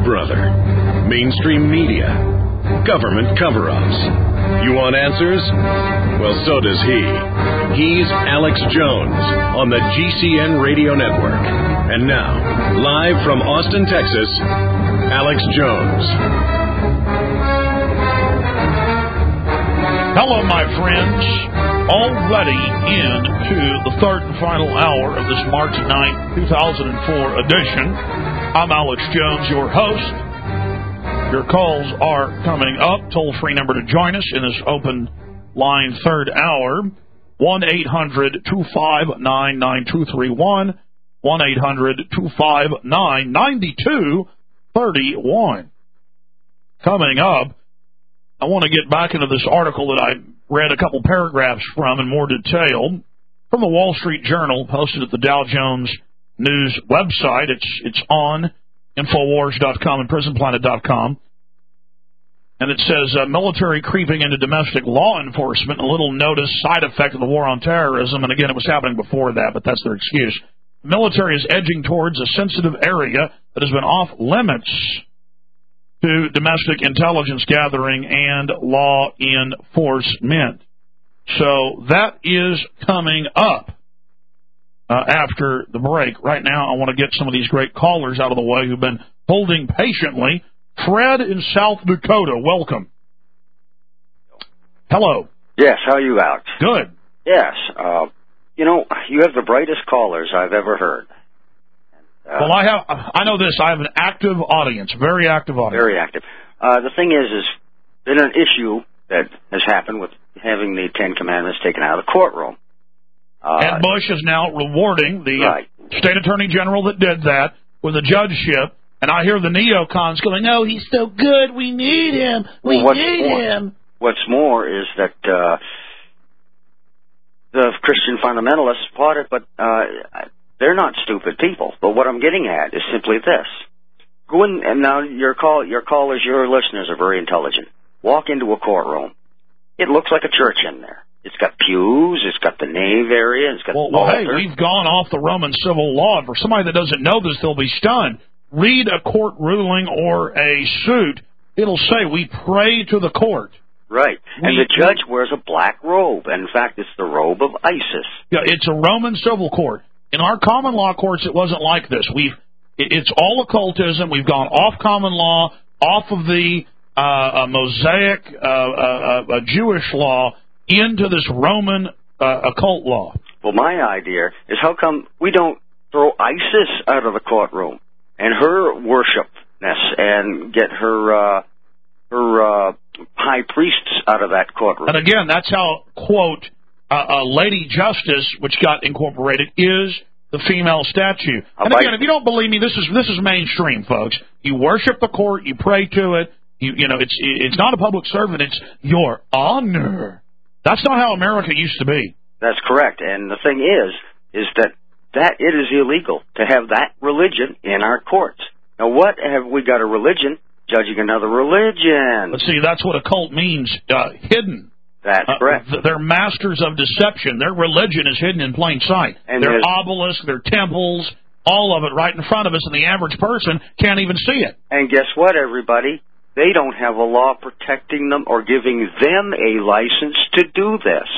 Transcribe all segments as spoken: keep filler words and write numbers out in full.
brother. Mainstream media. Government cover-ups. You want answers? Well, so does he. He's Alex Jones on the G C N Radio Network. And now, live from Austin, Texas, Alex Jones. Hello, my friends. Already into the third and final hour of this March ninth, two thousand four edition. I'm Alex Jones, your host. Your calls are coming up. Toll-free number to join us in this open line third hour, one eight hundred two five nine nine two three one, one eight hundred two five nine nine two three one. Coming up, I want to get back into this article that I read a couple paragraphs from in more detail from the Wall Street Journal, posted at the Dow Jones News website. It's it's on Infowars dot com and Prison Planet dot com. And it says, uh, military creeping into domestic law enforcement, a little notice side effect of the war on terrorism. And again, it was happening before that, but that's their excuse. The military is edging towards a sensitive area that has been off limits to domestic intelligence gathering and law enforcement. So that is coming up uh, after the break. Right now, I want to get some of these great callers out of the way who've been holding patiently. Fred in South Dakota, welcome. Hello. Yes, how are you, Alex? Good. Yes. Uh, you know, you have the brightest callers I've ever heard. Uh, well, I have. I know this. I have an active audience, very active audience. Very active. Uh, the thing is, is been an issue that has happened with having the Ten Commandments taken out of the courtroom. Uh, and Bush is now rewarding the right. state attorney general that did that with a judgeship. And I hear the neocons going, no, he's so good, we need him, we well, need more, him. What's more is that uh, the Christian fundamentalists fought it, but uh, they're not stupid people. But what I'm getting at is simply this. Go in, and now your, call, your callers, your listeners are very intelligent. Walk into a courtroom. It looks like a church in there. It's got pews, it's got the nave area, it's got well, the well, altar. hey, we've gone off the Roman civil law. For somebody that doesn't know this, they'll be stunned. Read a court ruling or a suit. It'll say, we pray to the court. Right. We, and the judge wears a black robe. In fact, it's the robe of ISIS. Yeah, it's a Roman civil court. In our common law courts, it wasn't like this. We've it, It's all occultism. We've gone off common law, off of the uh, uh, Mosaic uh, uh, uh, Jewish law, into this Roman uh, occult law. Well, my idea is how come we don't throw ISIS out of the courtroom? And her worshipness, and get her uh, her uh, high priests out of that courtroom. And again, that's how, quote, uh, uh, Lady Justice, which got incorporated, is the female statue. And again, if you don't believe me, this is this is mainstream, folks. You worship the court, you pray to it. You you know, it's it's not a public servant; it's your honor. That's not how America used to be. That's correct. And the thing is, is that. That it is illegal to have that religion in our courts. Now, what have we got a religion judging another religion? But see, that's what a cult means, uh, hidden. That's uh, correct. They're masters of deception. Their religion is hidden in plain sight. And their obelisks, their temples, all of it right in front of us, and the average person can't even see it. And guess what, everybody? They don't have a law protecting them or giving them a license to do this.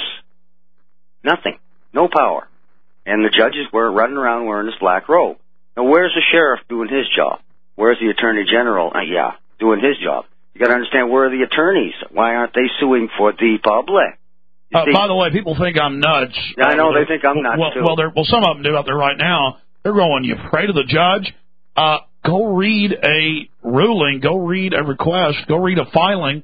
Nothing. No power. And the judges were running around wearing this black robe. Now, where's the sheriff doing his job? Where's the attorney general? Uh, yeah, doing his job. You got to understand, where are the attorneys? Why aren't they suing for the public? Uh, by the way, people think I'm nuts. Yeah, I know uh, they think I'm nuts well, too. Well, well, some of them do out there right now. They're going, you pray to the judge? Uh, go read a ruling. Go read a request. Go read a filing.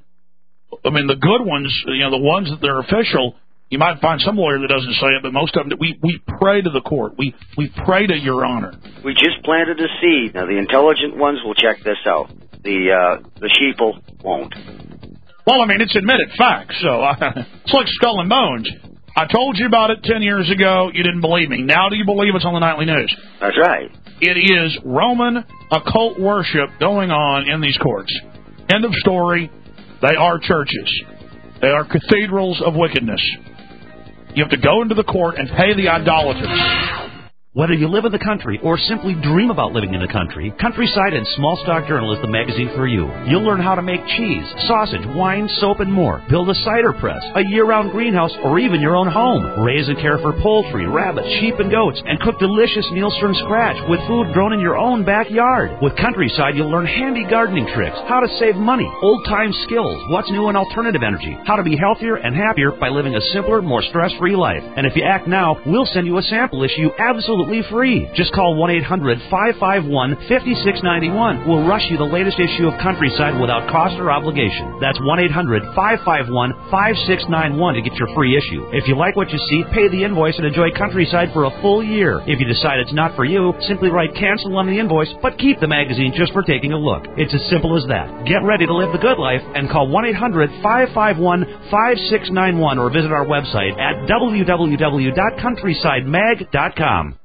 I mean, the good ones, you know, the ones that they're official. You might find some lawyer that doesn't say it, but most of them, we, we pray to the court. We we pray to your honor. We just planted a seed. Now, the intelligent ones will check this out. The uh, the sheeple won't. Well, I mean, it's admitted fact, so uh, it's like Skull and Bones. I told you about it ten years ago. You didn't believe me. Now do you believe it's on the nightly news? That's right. It is Roman occult worship going on in these courts. End of story. They are churches. They are cathedrals of wickedness. You have to go into the court and pay the idolaters. Whether you live in the country or simply dream about living in the country, Countryside and Small Stock Journal is the magazine for you. You'll learn how to make cheese, sausage, wine, soap, and more. Build a cider press, a year-round greenhouse, or even your own home. Raise and care for poultry, rabbits, sheep, and goats, and cook delicious meals from scratch with food grown in your own backyard. With Countryside, you'll learn handy gardening tricks, how to save money, old-time skills, what's new in alternative energy, how to be healthier and happier by living a simpler, more stress-free life. And if you act now, we'll send you a sample issue absolutely free. Just call one eight hundred five five one five six nine one. We'll rush you the latest issue of Countryside without cost or obligation. That's one eight hundred five five one five six nine one to get your free issue. If you like what you see, pay the invoice and enjoy Countryside for a full year. If you decide it's not for you, simply write cancel on the invoice, but keep the magazine just for taking a look. It's as simple as that. Get ready to live the good life and call one eight hundred five five one five six nine one or visit our website at w w w dot countryside mag dot com.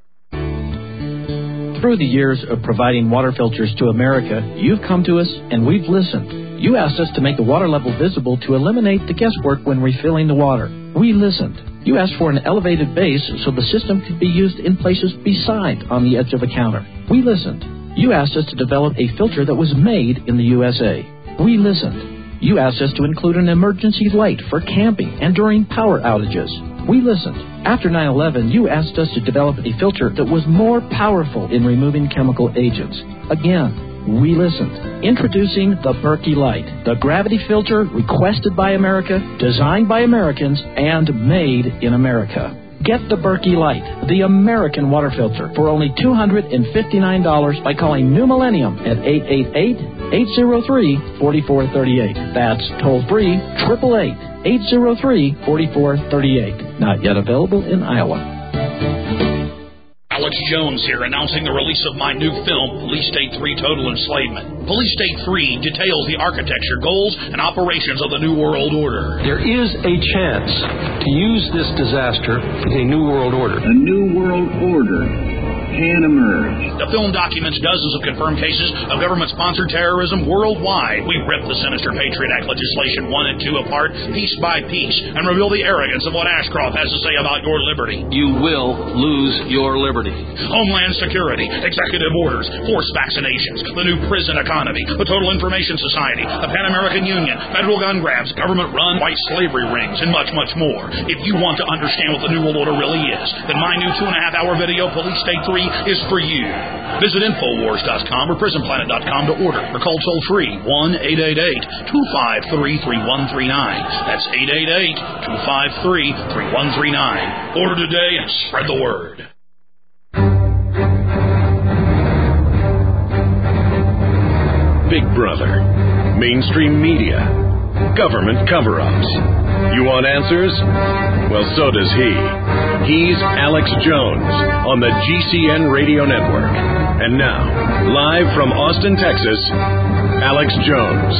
Through the years of providing water filters to America, you've come to us and we've listened. You asked us to make the water level visible to eliminate the guesswork when refilling the water. We listened. You asked for an elevated base so the system could be used in places beside on the edge of a counter. We listened. You asked us to develop a filter that was made in the U S A. We listened. You asked us to include an emergency light for camping and during power outages. We listened. After nine eleven, you asked us to develop a filter that was more powerful in removing chemical agents. Again, we listened. Introducing the Berkey Light, the gravity filter requested by America, designed by Americans, and made in America. Get the Berkey Light, the American water filter, for only two hundred fifty-nine dollars by calling New Millennium at eight eight eight, eight zero three, four four three eight. That's toll-free, eight eight eight, eight zero three, four four three eight. Not yet available in Iowa. Alex Jones here, announcing the release of my new film, Police State three Total Enslavement. Police State three details the architecture, goals, and operations of the New World Order. There is a chance to use this disaster as a New World Order. A New World Order can emerge. The film documents dozens of confirmed cases of government-sponsored terrorism worldwide. We rip the sinister Patriot Act legislation one and two apart, piece by piece, and reveal the arrogance of what Ashcroft has to say about your liberty. You will lose your liberty. Homeland Security, executive orders, forced vaccinations, the new prison economy, the Total Information Society, the Pan American Union, federal gun grabs, government-run white slavery rings, and much, much more. If you want to understand what the New World Order really is, then my new two-and-a-half-hour video, Police State three, is for you. Visit Infowars dot com or Prison Planet dot com to order or call toll-free one eight eight eight, two five three, three one three nine. That's eight eight eight, two five three, three one three nine. Order today and spread the word. Big Brother, mainstream media, government cover-ups. You want answers? Well, so does he. He's Alex Jones on the G C N Radio Network. And now, live from Austin, Texas, Alex Jones.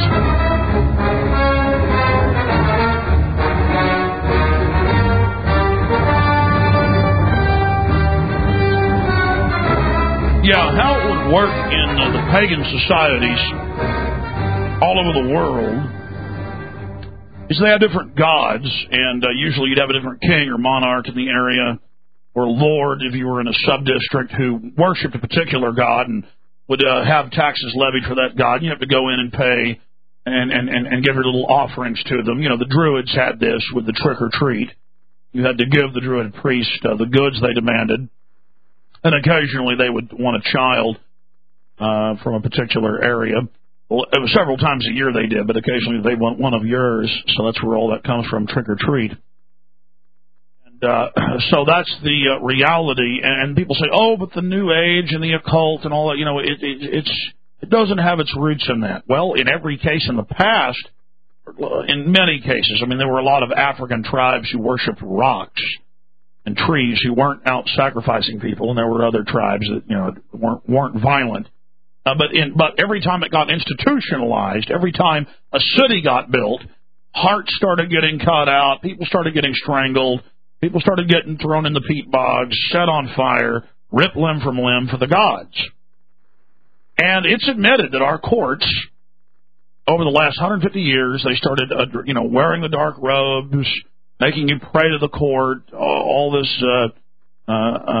Yeah, how it would work in uh, the pagan societies all over the world is they have different gods, and uh, usually you'd have a different king or monarch in the area, or lord if you were in a sub-district who worshipped a particular god and would uh, have taxes levied for that god. And you have to go in and pay and, and, and, and give your little offerings to them. You know, the Druids had this with the trick-or-treat. You had to give the Druid priest uh, the goods they demanded. And occasionally they would want a child uh, from a particular area. Well, it was several times a year they did, but occasionally they want one of yours. So that's where all that comes from, trick or treat. And uh, so that's the uh, reality. And people say, oh, but the New Age and the occult and all that, you know, it, it, it's, it doesn't have its roots in that. Well, in every case in the past, in many cases, I mean, there were a lot of African tribes who worshipped rocks and trees who weren't out sacrificing people, and there were other tribes that, you know, weren't weren't violent. Uh, but in but every time it got institutionalized, every time a city got built, hearts started getting cut out, people started getting strangled, people started getting thrown in the peat bogs, set on fire, ripped limb from limb for the gods. And it's admitted that our courts, over the last one hundred fifty years, they started, uh, you know, wearing the dark robes, making you pray to the court, all this uh, uh, uh,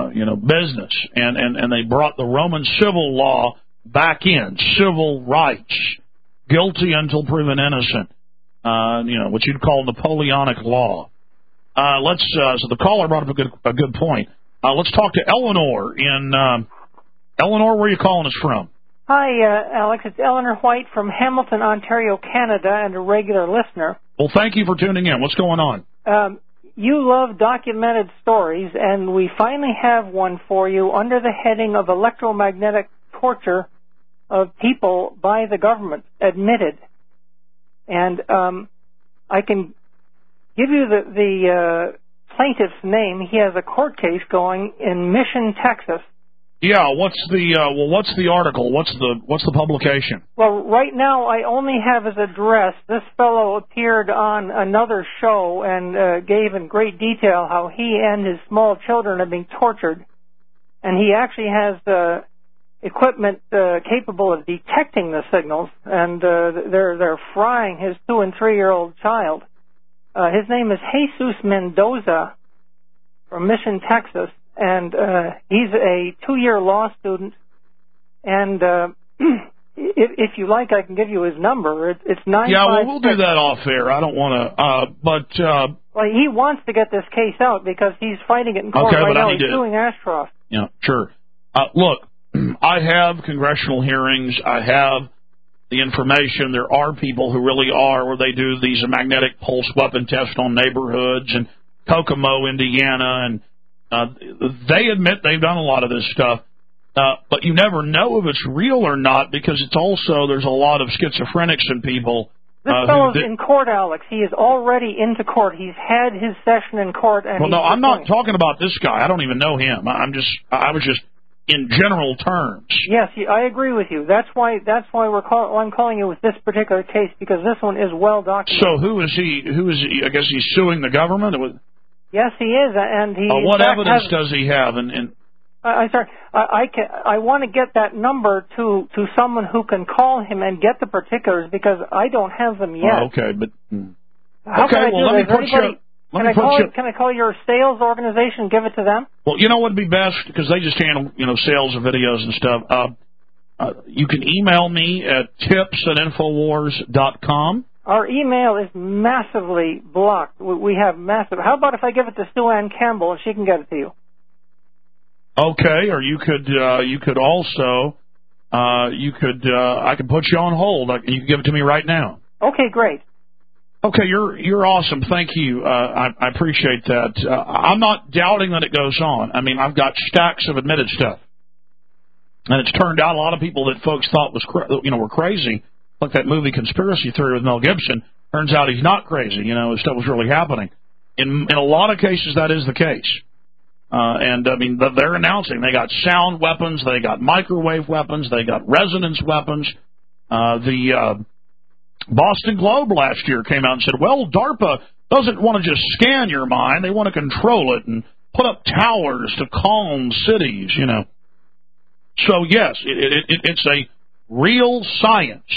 uh, you know, business, and, and, and they brought the Roman civil law back in, civil rights, guilty until proven innocent, uh, you know, what you'd call Napoleonic law. Uh, let's, uh, so the caller brought up a good, a good point. Uh, let's talk to Eleanor in, um, Eleanor, where are you calling us from? Hi, uh, Alex. It's Eleanor White from Hamilton, Ontario, Canada, and a regular listener. Well, thank you for tuning in. What's going on? Um, you love documented stories, and we finally have one for you under the heading of electromagnetic torture of people by the government, admitted. And um, I can give you the, the uh, plaintiff's name. He has a court case going in Mission, Texas. Yeah, what's the uh, well? What's the article? What's the what's the publication? Well, right now I only have his address. This fellow appeared on another show and uh, gave in great detail how he and his small children are being tortured, and he actually has uh, equipment uh, capable of detecting the signals, and uh, they're they're frying his two and three year old child. Uh, his name is Jesus Mendoza from Mission, Texas. And uh, he's a two-year law student, and uh, if, if you like, I can give you his number. It, it's nine. Yeah, well, we'll do that off air. I don't want to, uh, but uh, well, he wants to get this case out because he's fighting it in court okay, right but now. I need He's to, suing Ashcroft. Yeah, sure. Uh, look, I have congressional hearings. I have the information. There are people who really are where they do these magnetic pulse weapon tests on neighborhoods and Kokomo, Indiana, and Uh, they admit they've done a lot of this stuff, uh, but you never know if it's real or not because it's also, there's a lot of schizophrenics and people. This uh, fellow's who, in court, Alex. He is already into court. He's had his session in court. And well, no, I'm not talking about this guy. I don't even know him. I'm just, I was just in general terms. Yes, I agree with you. That's why, that's why we're call, I'm calling you with this particular case because this one is well documented. So who is he? Who is he? I guess he's suing the government. Yes, he is, and he. Uh, what evidence has, does he have? And, and uh, I'm sorry, I I, can, I want to get that number to to someone who can call him and get the particulars because I don't have them yet. Oh, okay, but How okay. Can I well, do let me this? put Anybody, you. Let can me I put call? you. Can I call your sales organization and give it to them? Well, you know what would be best because they just handle you know sales of videos and stuff. Uh, uh, you can email me at tips at infowars dot com. Our email is massively blocked. We have massive. How about if I give it to Sue Ann Campbell and she can get it to you? Okay, or you could uh, you could also uh, you could uh, I can put you on hold. You can give it to me right now. Okay, great. Okay, you're you're awesome. Thank you. Uh, I, I appreciate that. Uh, I'm not doubting that it goes on. I mean, I've got stacks of admitted stuff, and it's turned out a lot of people that folks thought was cra- you know were crazy. Like that movie Conspiracy Theory with Mel Gibson. Turns out he's not crazy. You know, stuff was really happening. In in a lot of cases, that is the case. Uh, and, I mean, they're announcing they got sound weapons, they got microwave weapons, they got resonance weapons. Uh, the uh, Boston Globe last year came out and said, well, DARPA doesn't want to just scan your mind. They want to control it and put up towers to calm cities, you know. So, yes, it, it, it, it's a real science.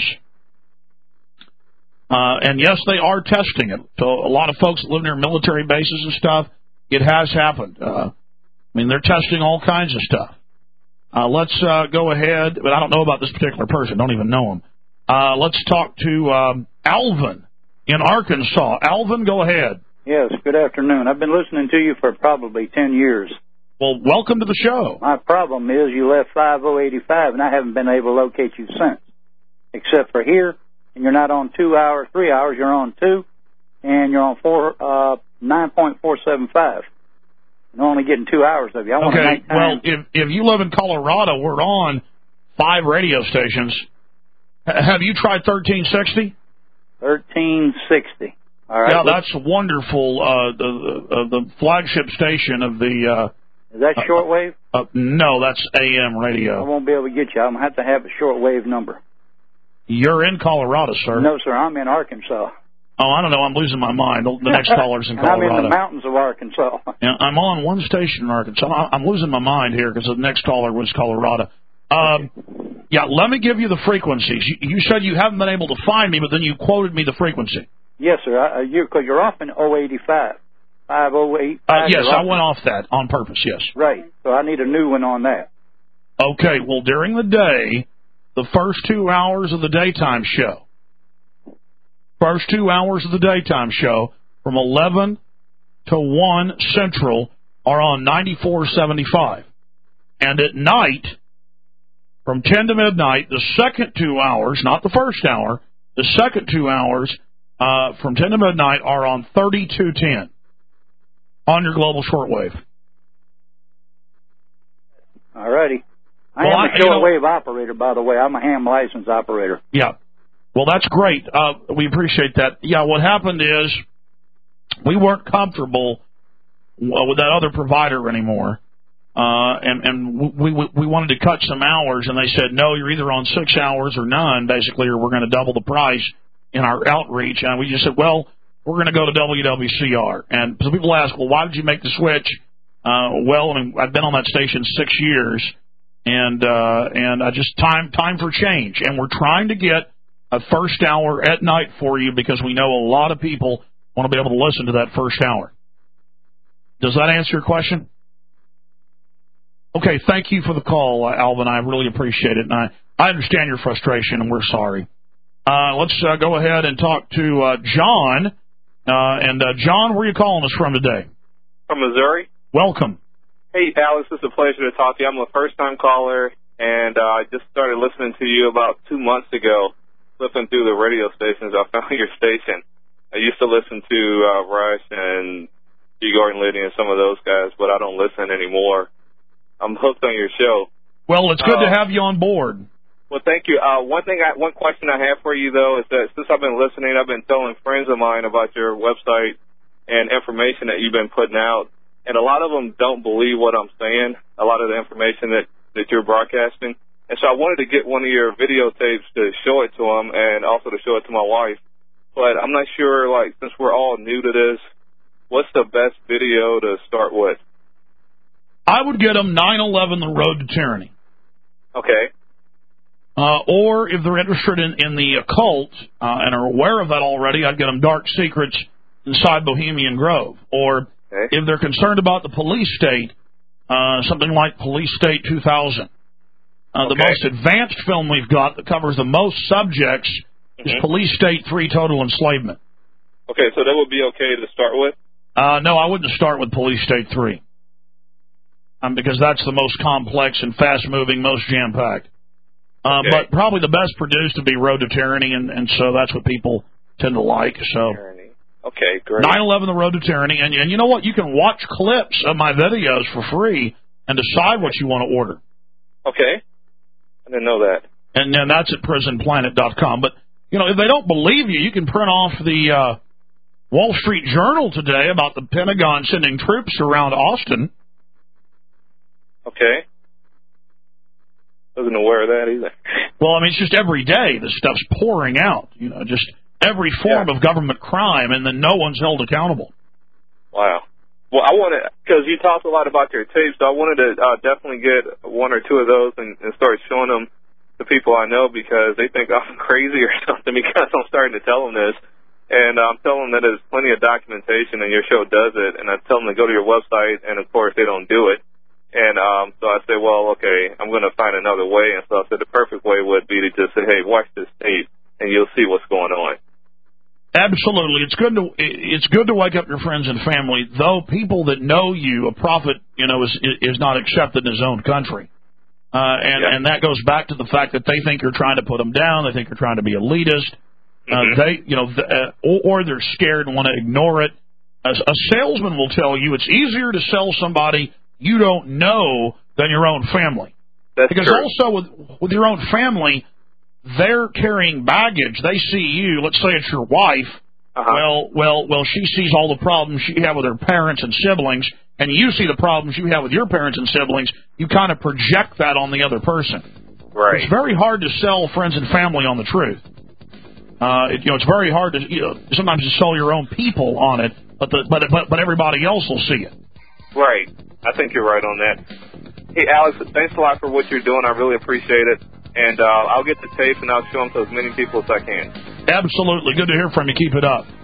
Uh, and yes, they are testing it. So a lot of folks that live near military bases and stuff, it has happened. Uh, I mean, they're testing all kinds of stuff. Uh, let's uh, go ahead, but I don't know about this particular person. Don't even know him. Uh, let's talk to um, Alvin in Arkansas. Alvin, go ahead. Yes, good afternoon. I've been listening to you for probably ten years. Well, welcome to the show. My problem is you left five oh eighty-five, and I haven't been able to locate you since, except for here. And you're not on two hours, three hours. You're on two, and you're on four, uh, nine point four seven five. You're only getting two hours of you. I want okay. Well, if if you live in Colorado, we're on five radio stations. H- have you tried thirteen sixty? Thirteen sixty. All right. Yeah, that's wonderful. Uh, the uh, the flagship station of the. Uh, Is that shortwave? Uh, uh, no, that's A M radio. I won't be able to get you. I'm gonna have to have a shortwave number. You're in Colorado, sir. No, sir. I'm in Arkansas. Oh, I don't know. I'm losing my mind. The next caller's in Colorado. I'm in the mountains of Arkansas. Yeah, I'm on one station in Arkansas. I'm losing my mind here because the next caller was Colorado. Um, yeah, let me give you the frequencies. You, you said you haven't been able to find me, but then you quoted me the frequency. Yes, sir. I, you're, cause you're off in oh eighty-five. five oh eight Uh, five? yes, I went off that on purpose, yes. Right. So I need a new one on that. Okay, well, during the day, the first two hours of the daytime show, first two hours of the daytime show from eleven to one Central are on ninety-four seventy-five. And at night, from ten to midnight, the second two hours, not the first hour, the second two hours uh, from ten to midnight are on thirty-two ten on your global shortwave. All righty. I Well, am I- a you know- shortwave operator, by the way. I'm a ham license operator. Yeah. Well, that's great. Uh, we appreciate that. Yeah, what happened is we weren't comfortable uh, with that other provider anymore. Uh, and, and we, we we wanted to cut some hours, and they said, no, you're either on six hours or none, basically, or we're going to double the price in our outreach. And we just said, well, we're going to go to W W C R. And so people ask, well, why did you make the switch? Uh, well, I mean, I've been on that station six years, and uh, and I just time time for change. And we're trying to get a first hour at night for you because we know a lot of people want to be able to listen to that first hour. Does that answer your question? Okay, thank you for the call, uh, Alvin. I really appreciate it, and I, I understand your frustration, and we're sorry. Uh, let's uh, go ahead and talk to uh, John. Uh, and, uh, John, where are you calling us from today? From Missouri. Welcome. Hey, Alex, it's a pleasure to talk to you. I'm a first-time caller, and uh, I just started listening to you about two months ago, flipping through the radio stations. I found your station. I used to listen to uh, Rush and G. Gordon Liddy and some of those guys, but I don't listen anymore. I'm hooked on your show. Well, it's good uh, to have you on board. Well, thank you. Uh, one thing, I, one question I have for you, though, is that since I've been listening, I've been telling friends of mine about your website and information that you've been putting out, and a lot of them don't believe what I'm saying, a lot of the information that, that you're broadcasting. And so I wanted to get one of your videotapes to show it to them and also to show it to my wife. But I'm not sure, like, since we're all new to this, what's the best video to start with? I would get them nine eleven, The Road to Tyranny. Okay. Uh, or if they're interested in, in the occult uh, and are aware of that already, I'd get them Dark Secrets Inside Bohemian Grove. Or okay. if they're concerned about the police state, uh, something like Police State two thousand. Uh, okay. The most advanced film we've got that covers the most subjects mm-hmm. is Police State three, Total Enslavement. Okay, so that would be okay to start with? Uh, no, I wouldn't start with Police State three. Um, because that's the most complex and fast-moving, most jam-packed. Uh, okay. But probably the best produced would be Road to Tyranny, and, and so that's what people tend to like. So, Tyranny. Okay, great. nine eleven, The Road to Tyranny, and, and you know what? You can watch clips of my videos for free and decide what you want to order. Okay. I didn't know that. And then that's at prison planet dot com. But, you know, if they don't believe you, you can print off the uh, Wall Street Journal today about the Pentagon sending troops around Austin. Okay. Wasn't aware of that either. Well, I mean, it's just every day this stuff's pouring out. You know, just every form yeah. of government crime, and then no one's held accountable. Wow. Well, I wanted, because you talked a lot about your tapes, so I wanted to uh, definitely get one or two of those and, and start showing them to people I know because they think I'm crazy or something because I'm starting to tell them this. And I'm telling them that there's plenty of documentation and your show does it, and I tell them to go to your website, and, of course, they don't do it. And um, so I said, well, okay, I'm going to find another way. And so I said the perfect way would be to just say, hey, watch this tape, and you'll see what's going on. Absolutely. It's good to it's good to wake up your friends and family, though people that know you, a prophet, you know, is is not accepted in his own country. Uh, and, yeah. and that goes back to the fact that they think you're trying to put them down. They think you're trying to be elitist. Uh, mm-hmm. They, you know, the, uh, or, or they're scared and want to ignore it. A, a salesman will tell you it's easier to sell somebody you don't know than your own family. That's because true. also with with your own family, they're carrying baggage. They see you. Let's say it's your wife. Uh-huh. Well, well, well. She sees all the problems she had with her parents and siblings, and you see the problems you have with your parents and siblings. You kind of project that on the other person. Right. It's very hard to sell friends and family on the truth. Uh, it, you know, it's very hard to you know, sometimes to sell your own people on it, but the but but but everybody else will see it. Right. I think you're right on that. Hey, Alex, thanks a lot for what you're doing. I really appreciate it. And uh, I'll get the tape and I'll show them to as many people as I can. Absolutely. Good to hear from you. Keep it up.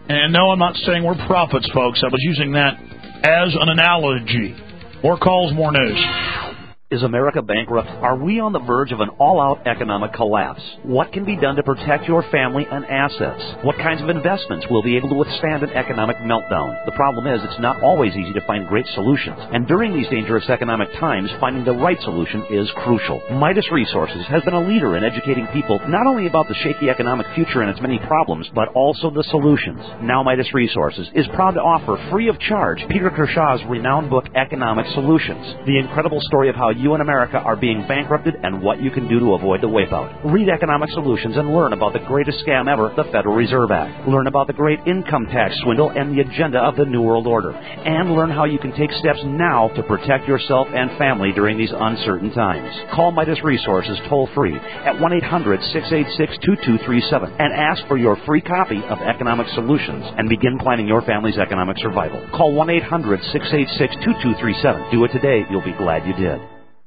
And no, I'm not saying we're prophets, folks. I was using that as an analogy. More calls, more news. Is America bankrupt? Are we on the verge of an all-out economic collapse? What can be done to protect your family and assets? What kinds of investments will be able to withstand an economic meltdown? The problem is it's not always easy to find great solutions. And during these dangerous economic times, finding the right solution is crucial. Midas Resources has been a leader in educating people not only about the shaky economic future and its many problems, but also the solutions. Now Midas Resources is proud to offer free of charge Peter Kershaw's renowned book, Economic Solutions, the incredible story of how you and America are being bankrupted and what you can do to avoid the wipeout. Read Economic Solutions and learn about the greatest scam ever, the Federal Reserve Act. Learn about the great income tax swindle and the agenda of the New World Order. And learn how you can take steps now to protect yourself and family during these uncertain times. Call Midas Resources toll-free at one eight hundred, six eight six, two two three seven and ask for your free copy of Economic Solutions and begin planning your family's economic survival. Call one eight hundred, six eight six, two two three seven. Do it today. You'll be glad you did.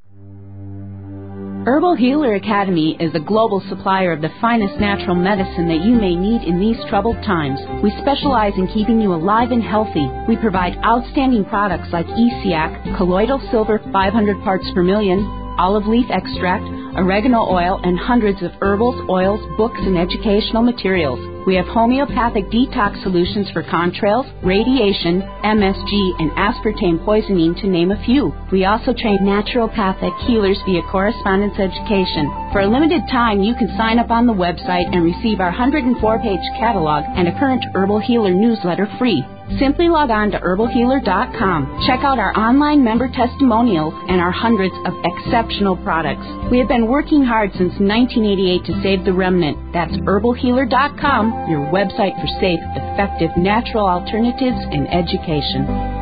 Herbal Healer Academy is a global supplier of the finest natural medicine that you may need in these troubled times. We specialize in keeping you alive and healthy. We provide outstanding products like E C A C, colloidal silver five hundred parts per million, olive leaf extract, oregano oil, and hundreds of herbals, oils, books, and educational materials. We have homeopathic detox solutions for contrails, radiation, M S G, and aspartame poisoning, to name a few. We also train naturopathic healers via correspondence education. For a limited time, you can sign up on the website and receive our one hundred four page catalog and a current Herbal Healer newsletter free. Simply log on to herbal healer dot com. Check out our online member testimonials and our hundreds of exceptional products. We have been working hard since nineteen eighty-eight to save the remnant. That's herbal healer dot com, your website for safe, effective, natural alternatives in education.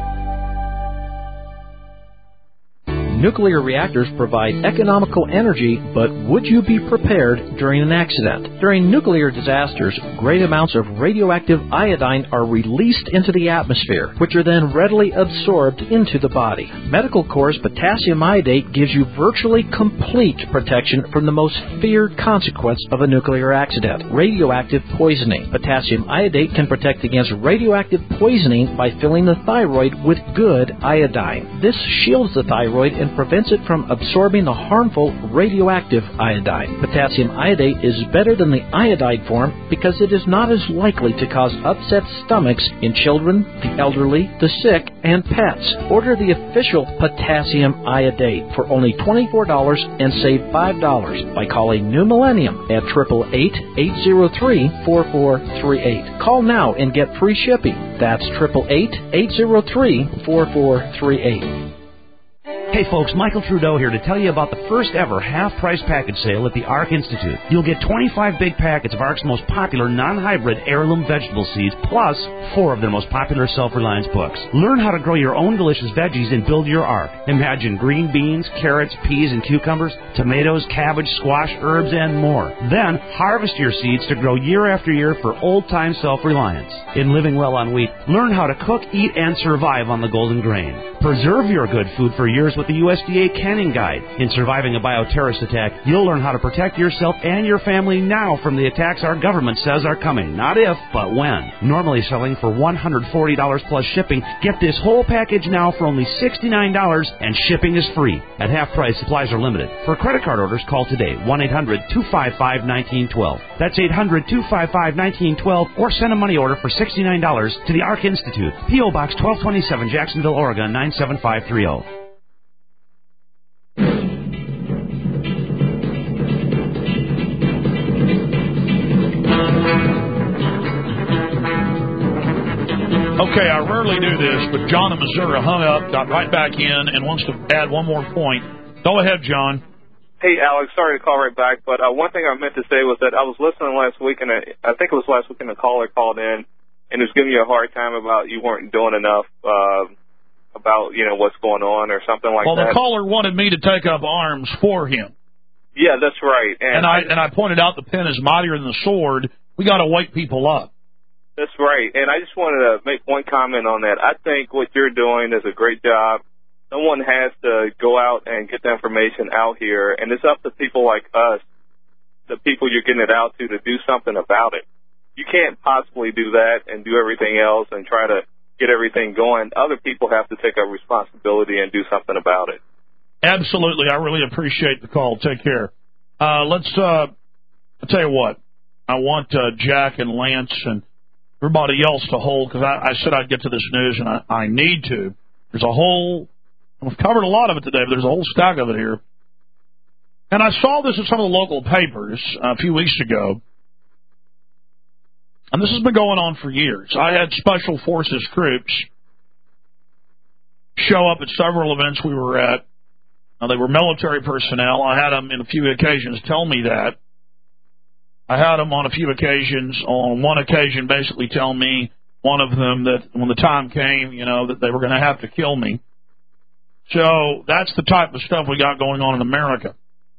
Nuclear reactors provide economical energy, but would you be prepared during an accident? During nuclear disasters, great amounts of radioactive iodine are released into the atmosphere, which are then readily absorbed into the body. Medical Corps' potassium iodate gives you virtually complete protection from the most feared consequence of a nuclear accident, radioactive poisoning. Potassium iodate can protect against radioactive poisoning by filling the thyroid with good iodine. This shields the thyroid and prevents it from absorbing the harmful radioactive iodine. Potassium iodate is better than the iodide form because it is not as likely to cause upset stomachs in children, the elderly, the sick, and pets. Order the official potassium iodate for only twenty-four dollars and save five dollars by calling New Millennium at eight eight eight, eight zero three, four four three eight. Call now and get free shipping. That's eight eight eight, eight zero three, four four three eight. Hey folks, Michael Trudeau here to tell you about the first ever half-price package sale at the ARC Institute. You'll get twenty-five big packets of ARC's most popular non-hybrid heirloom vegetable seeds, plus four of their most popular self-reliance books. Learn how to grow your own delicious veggies and build your ARC. Imagine green beans, carrots, peas, and cucumbers, tomatoes, cabbage, squash, herbs, and more. Then harvest your seeds to grow year after year for old-time self-reliance. In Living Well on Wheat, learn how to cook, eat, and survive on the golden grain. Preserve your good food for years with the U S D A Canning Guide. In Surviving a Bioterrorist Attack, you'll learn how to protect yourself and your family now from the attacks our government says are coming. Not if, but when. Normally selling for one hundred forty dollars plus shipping, get this whole package now for only sixty-nine dollars, and shipping is free. At half price, supplies are limited. For credit card orders, call today, one eight hundred, two five five, one nine one two. That's eight hundred, two five five, one nine one two, or send a money order for sixty-nine dollars to the ARC Institute, P O Box twelve twenty-seven, Jacksonville, Oregon, nine seven five three zero. Okay, I rarely do this, but John in Missouri hung up, got right back in, and wants to add one more point. Go ahead, John. Hey, Alex, sorry to call right back, but uh, one thing I meant to say was that I was listening last week, and I, I think it was last week, and the caller called in and was giving you a hard time about you weren't doing enough uh, about, you know, what's going on or something like well, that. Well, the caller wanted me to take up arms for him. Yeah, that's right. And, and I and I pointed out the pen is mightier than the sword. We got to wake people up. That's right. And I just wanted to make one comment on that. I think what you're doing is a great job. Someone has to go out and get the information out here, and it's up to people like us, the people you're getting it out to, to do something about it. you can't possibly do that and do everything else and try to get everything going. Other people have to take up responsibility and do something about it. Absolutely. I really appreciate the call. Take care. Uh, let's, uh, I'll tell you what. I want uh, Jack and Lance and everybody else to hold, because I, I said I'd get to this news, and I, I need to. There's a whole, we've covered a lot of it today, but there's a whole stack of it here. And I saw this in some of the local papers a few weeks ago, and this has been going on for years. I had Special Forces troops show up at several events we were at. Now, they were military personnel. I had them in a few occasions tell me that. I had them on a few occasions, on one occasion basically tell me, one of them, that when the time came, you know, that they were going to have to kill me. So that's the type of stuff we got going on in America.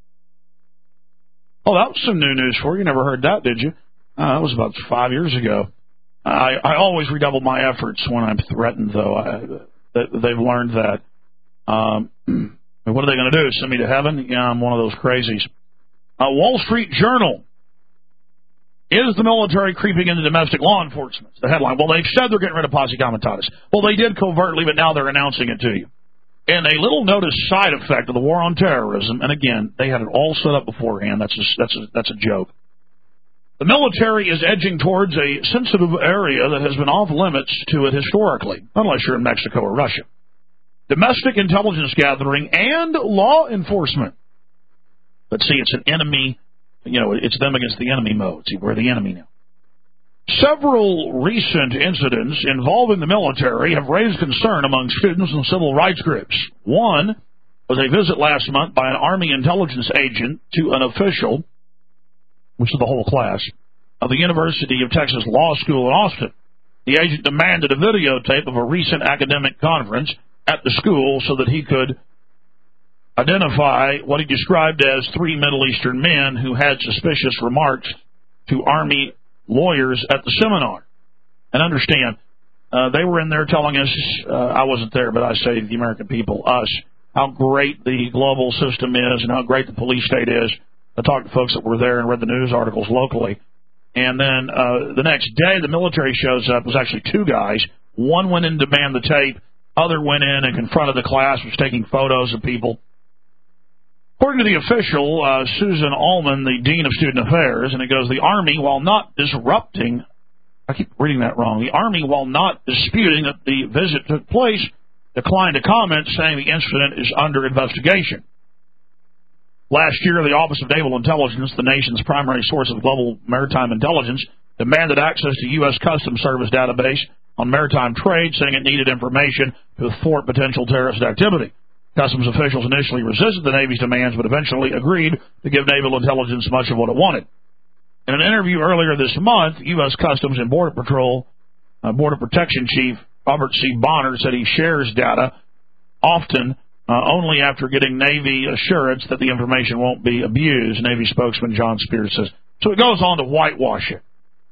Oh, that was some new news for you. You never heard that, did you? Uh, that was about five years ago. I, I always redouble my efforts when I'm threatened, though. I, they've learned that. Um, what are they going to do, send me to heaven? Yeah, I'm one of those crazies. Uh, Wall Street Journal. Is the military creeping into domestic law enforcement? The headline. Well, they've said they're getting rid of posse comitatus. Well, they did covertly, but now they're announcing it to you. And a little notice side effect of the war on terrorism, and again, they had it all set up beforehand. That's a, that's a, that's a joke. The military is edging towards a sensitive area that has been off limits to it historically, unless you're in Mexico or Russia. Domestic intelligence gathering and law enforcement. But see, it's an enemy. You know, it's them against the enemy mode. See, we're the enemy now. Several recent incidents involving the military have raised concern among students and civil rights groups. One was a visit last month by an Army intelligence agent to an official, which is the whole class, of the University of Texas Law School in Austin. The agent demanded a videotape of a recent academic conference at the school so that he could identify what he described as three Middle Eastern men who had suspicious remarks to Army lawyers at the seminar. And understand, uh, they were in there telling us, uh, I wasn't there, but I say the American people, us, how great the global system is and how great the police state is. I talked to folks that were there and read the news articles locally. And then uh, the next day, the military shows up. It was actually two guys. One went in to demand the tape. Other went in and confronted the class, was taking photos of people. According to the official, uh, Susan Allman, the Dean of Student Affairs, and it goes, the Army, while not disrupting, I keep reading that wrong, the Army, while not disputing that the visit took place, declined to comment, saying the incident is under investigation. Last year, the Office of Naval Intelligence, the nation's primary source of global maritime intelligence, demanded access to U S Customs Service database on maritime trade, saying it needed information to thwart potential terrorist activity. Customs officials initially resisted the Navy's demands, but eventually agreed to give naval intelligence much of what it wanted. In an interview earlier this month, U S Customs and Border Patrol, uh, Border Protection Chief Robert C. Bonner said he shares data often uh, only after getting Navy assurance that the information won't be abused, Navy spokesman John Spears says. So it goes on to whitewash it.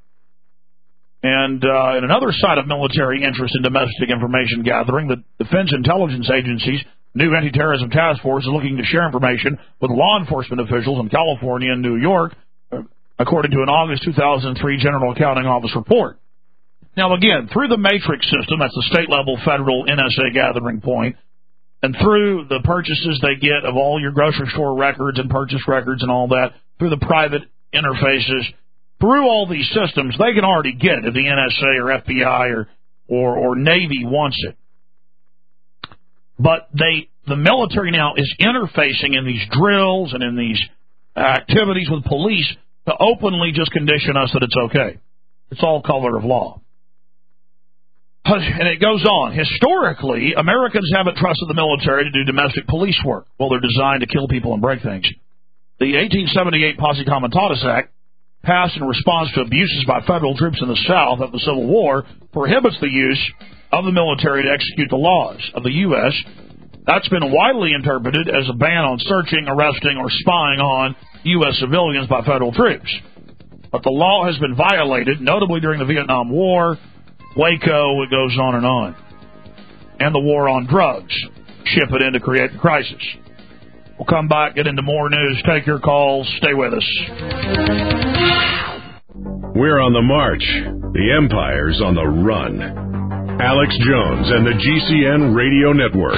And uh, in another side of military interest in domestic information gathering, the Defense Intelligence Agency's new anti-terrorism task force is looking to share information with law enforcement officials in California and New York, according to an August two thousand three General Accounting Office report. Now, again, through the matrix system, that's the state-level federal N S A gathering point, and through the purchases they get of all your grocery store records and purchase records and all that, through the private interfaces, through all these systems, they can already get it if the N S A or F B I or, or, or Navy wants it. But they, the military now is interfacing in these drills and in these activities with police to openly just condition us that it's okay. It's all color of law. And it goes on. Historically, Americans haven't trusted the military to do domestic police work. Well, they're designed to kill people and break things. The eighteen seventy-eight Posse Comitatus Act, passed in response to abuses by federal troops in the South of the Civil War, prohibits the use of the military to execute the laws of the U S That's been widely interpreted as a ban on searching, arresting, or spying on U S civilians by federal troops. But the law has been violated, notably during the Vietnam War, Waco, it goes on and on, and the war on drugs. Ship it in to create the crisis. We'll come back, get into more news, take your calls, stay with us. We're on the march. The empire's on the run. Alex Jones and the G C N Radio Network.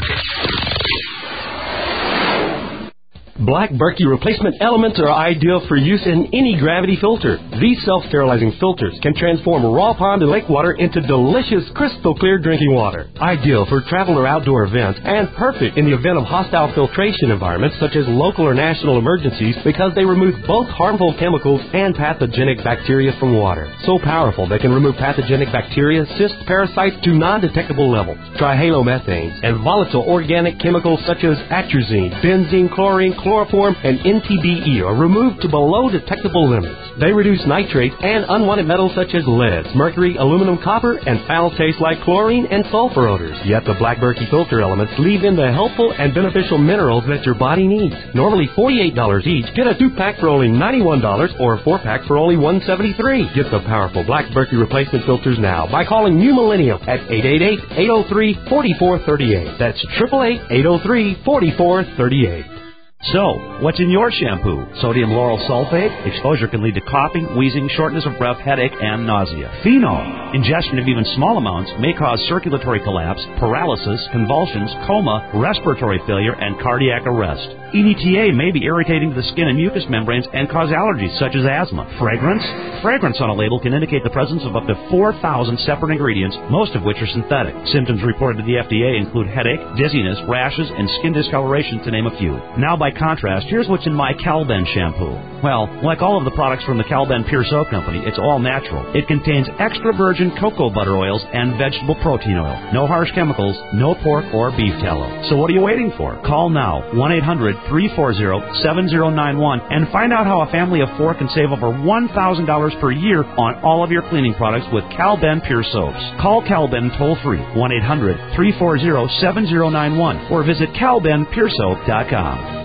Black Berkey replacement elements are ideal for use in any gravity filter. These self-sterilizing filters can transform raw pond and lake water into delicious, crystal clear drinking water. Ideal for travel or outdoor events, and perfect in the event of hostile filtration environments such as local or national emergencies because they remove both harmful chemicals and pathogenic bacteria from water. So powerful they can remove pathogenic bacteria, cysts, parasites to non-detectable levels. Trihalomethanes and volatile organic chemicals such as atrazine, benzene, chlorine, chloroform, and N T B E are removed to below detectable limits. They reduce nitrates and unwanted metals such as lead, mercury, aluminum, copper, and foul taste like chlorine and sulfur odors. Yet the Black Berkey filter elements leave in the helpful and beneficial minerals that your body needs. Normally forty-eight dollars each, get a two-pack for only ninety-one dollars or a four-pack for only one hundred seventy-three dollars. Get the powerful Black Berkey replacement filters now by calling New Millennium at eight eight eight, eight oh three, four four three eight. That's eight eight eight, eight oh three, four four three eight. So, what's in your shampoo? Sodium lauryl sulfate? Exposure can lead to coughing, wheezing, shortness of breath, headache, and nausea. Phenol? Ingestion of even small amounts may cause circulatory collapse, paralysis, convulsions, coma, respiratory failure, and cardiac arrest. E D T A may be irritating to the skin and mucous membranes and cause allergies such as asthma. Fragrance? Fragrance on a label can indicate the presence of up to four thousand separate ingredients, most of which are synthetic. Symptoms reported to the F D A include headache, dizziness, rashes, and skin discoloration, to name a few. Now, by contrast, here's what's in my Calben shampoo. Well, like all of the products from the Calben Pure Soap Company, it's all natural. It contains extra virgin cocoa butter oils and vegetable protein oil. No harsh chemicals, no pork or beef tallow. So what are you waiting for? Call now, one eight hundred, three four zero, seven zero nine one, and find out how a family of four can save over one thousand dollars per year on all of your cleaning products with Calben Pure Soaps. Call Calben toll-free, one eight hundred, three four zero, seven zero nine one, or visit calben pure soap dot com.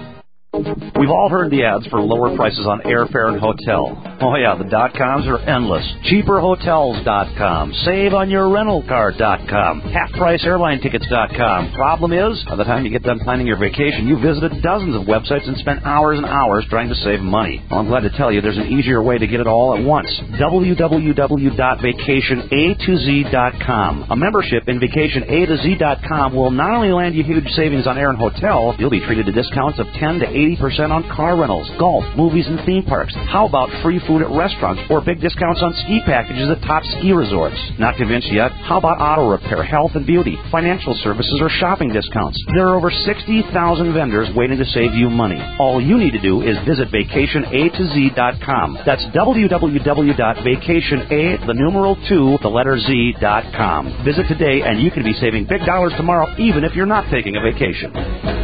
We've all heard the ads for lower prices on airfare and hotel. Oh yeah, the dot-coms are endless. cheaper hotels dot com, save on your rental car dot com, half price airline tickets dot com. Problem is, by the time you get done planning your vacation, you've visited dozens of websites and spent hours and hours trying to save money. Well, I'm glad to tell you there's an easier way to get it all at once. w w w dot vacation a to z dot com. A membership in vacation a to z dot com will not only land you huge savings on air and hotel, you'll be treated to discounts of ten to eighty percent on car rentals, golf, movies, and theme parks. How about free food at restaurants or big discounts on ski packages at top ski resorts? Not convinced yet? How about auto repair, health and beauty, financial services, or shopping discounts? There are over sixty thousand vendors waiting to save you money. All you need to do is visit vacation a to z dot com. That's w w w dot vacation a, the numeral two, the letter z dot com. Visit today and you can be saving big dollars tomorrow even if you're not taking a vacation.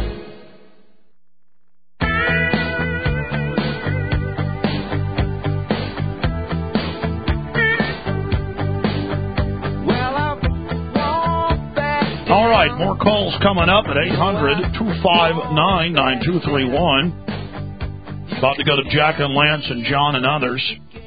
All right, more calls coming up at eight hundred, two five nine, nine two three one. About to go to Jack and Lance and John and others.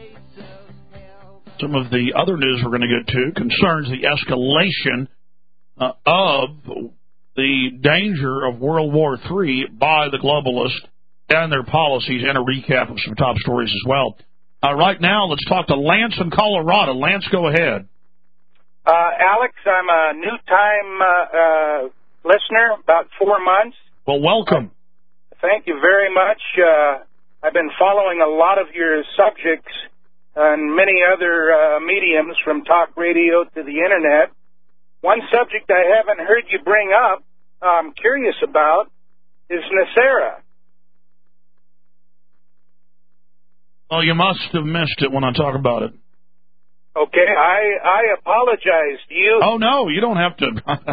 Some of the other news we're going to get to concerns the escalation uh, of the danger of World War Three by the globalists and their policies, and a recap of some top stories as well. Uh, right now, let's talk to Lance in Colorado. Lance, go ahead. Uh, Alex, I'm a new-time uh, uh, listener, about four months. Well, welcome. Thank you very much. Uh, I've been following a lot of your subjects and many other uh, mediums, from talk radio to the Internet. One subject I haven't heard you bring up, I'm curious about, is NESARA. Well, you must have missed it when I talk about it. Okay, I I apologize to you. Oh, no, you don't have to.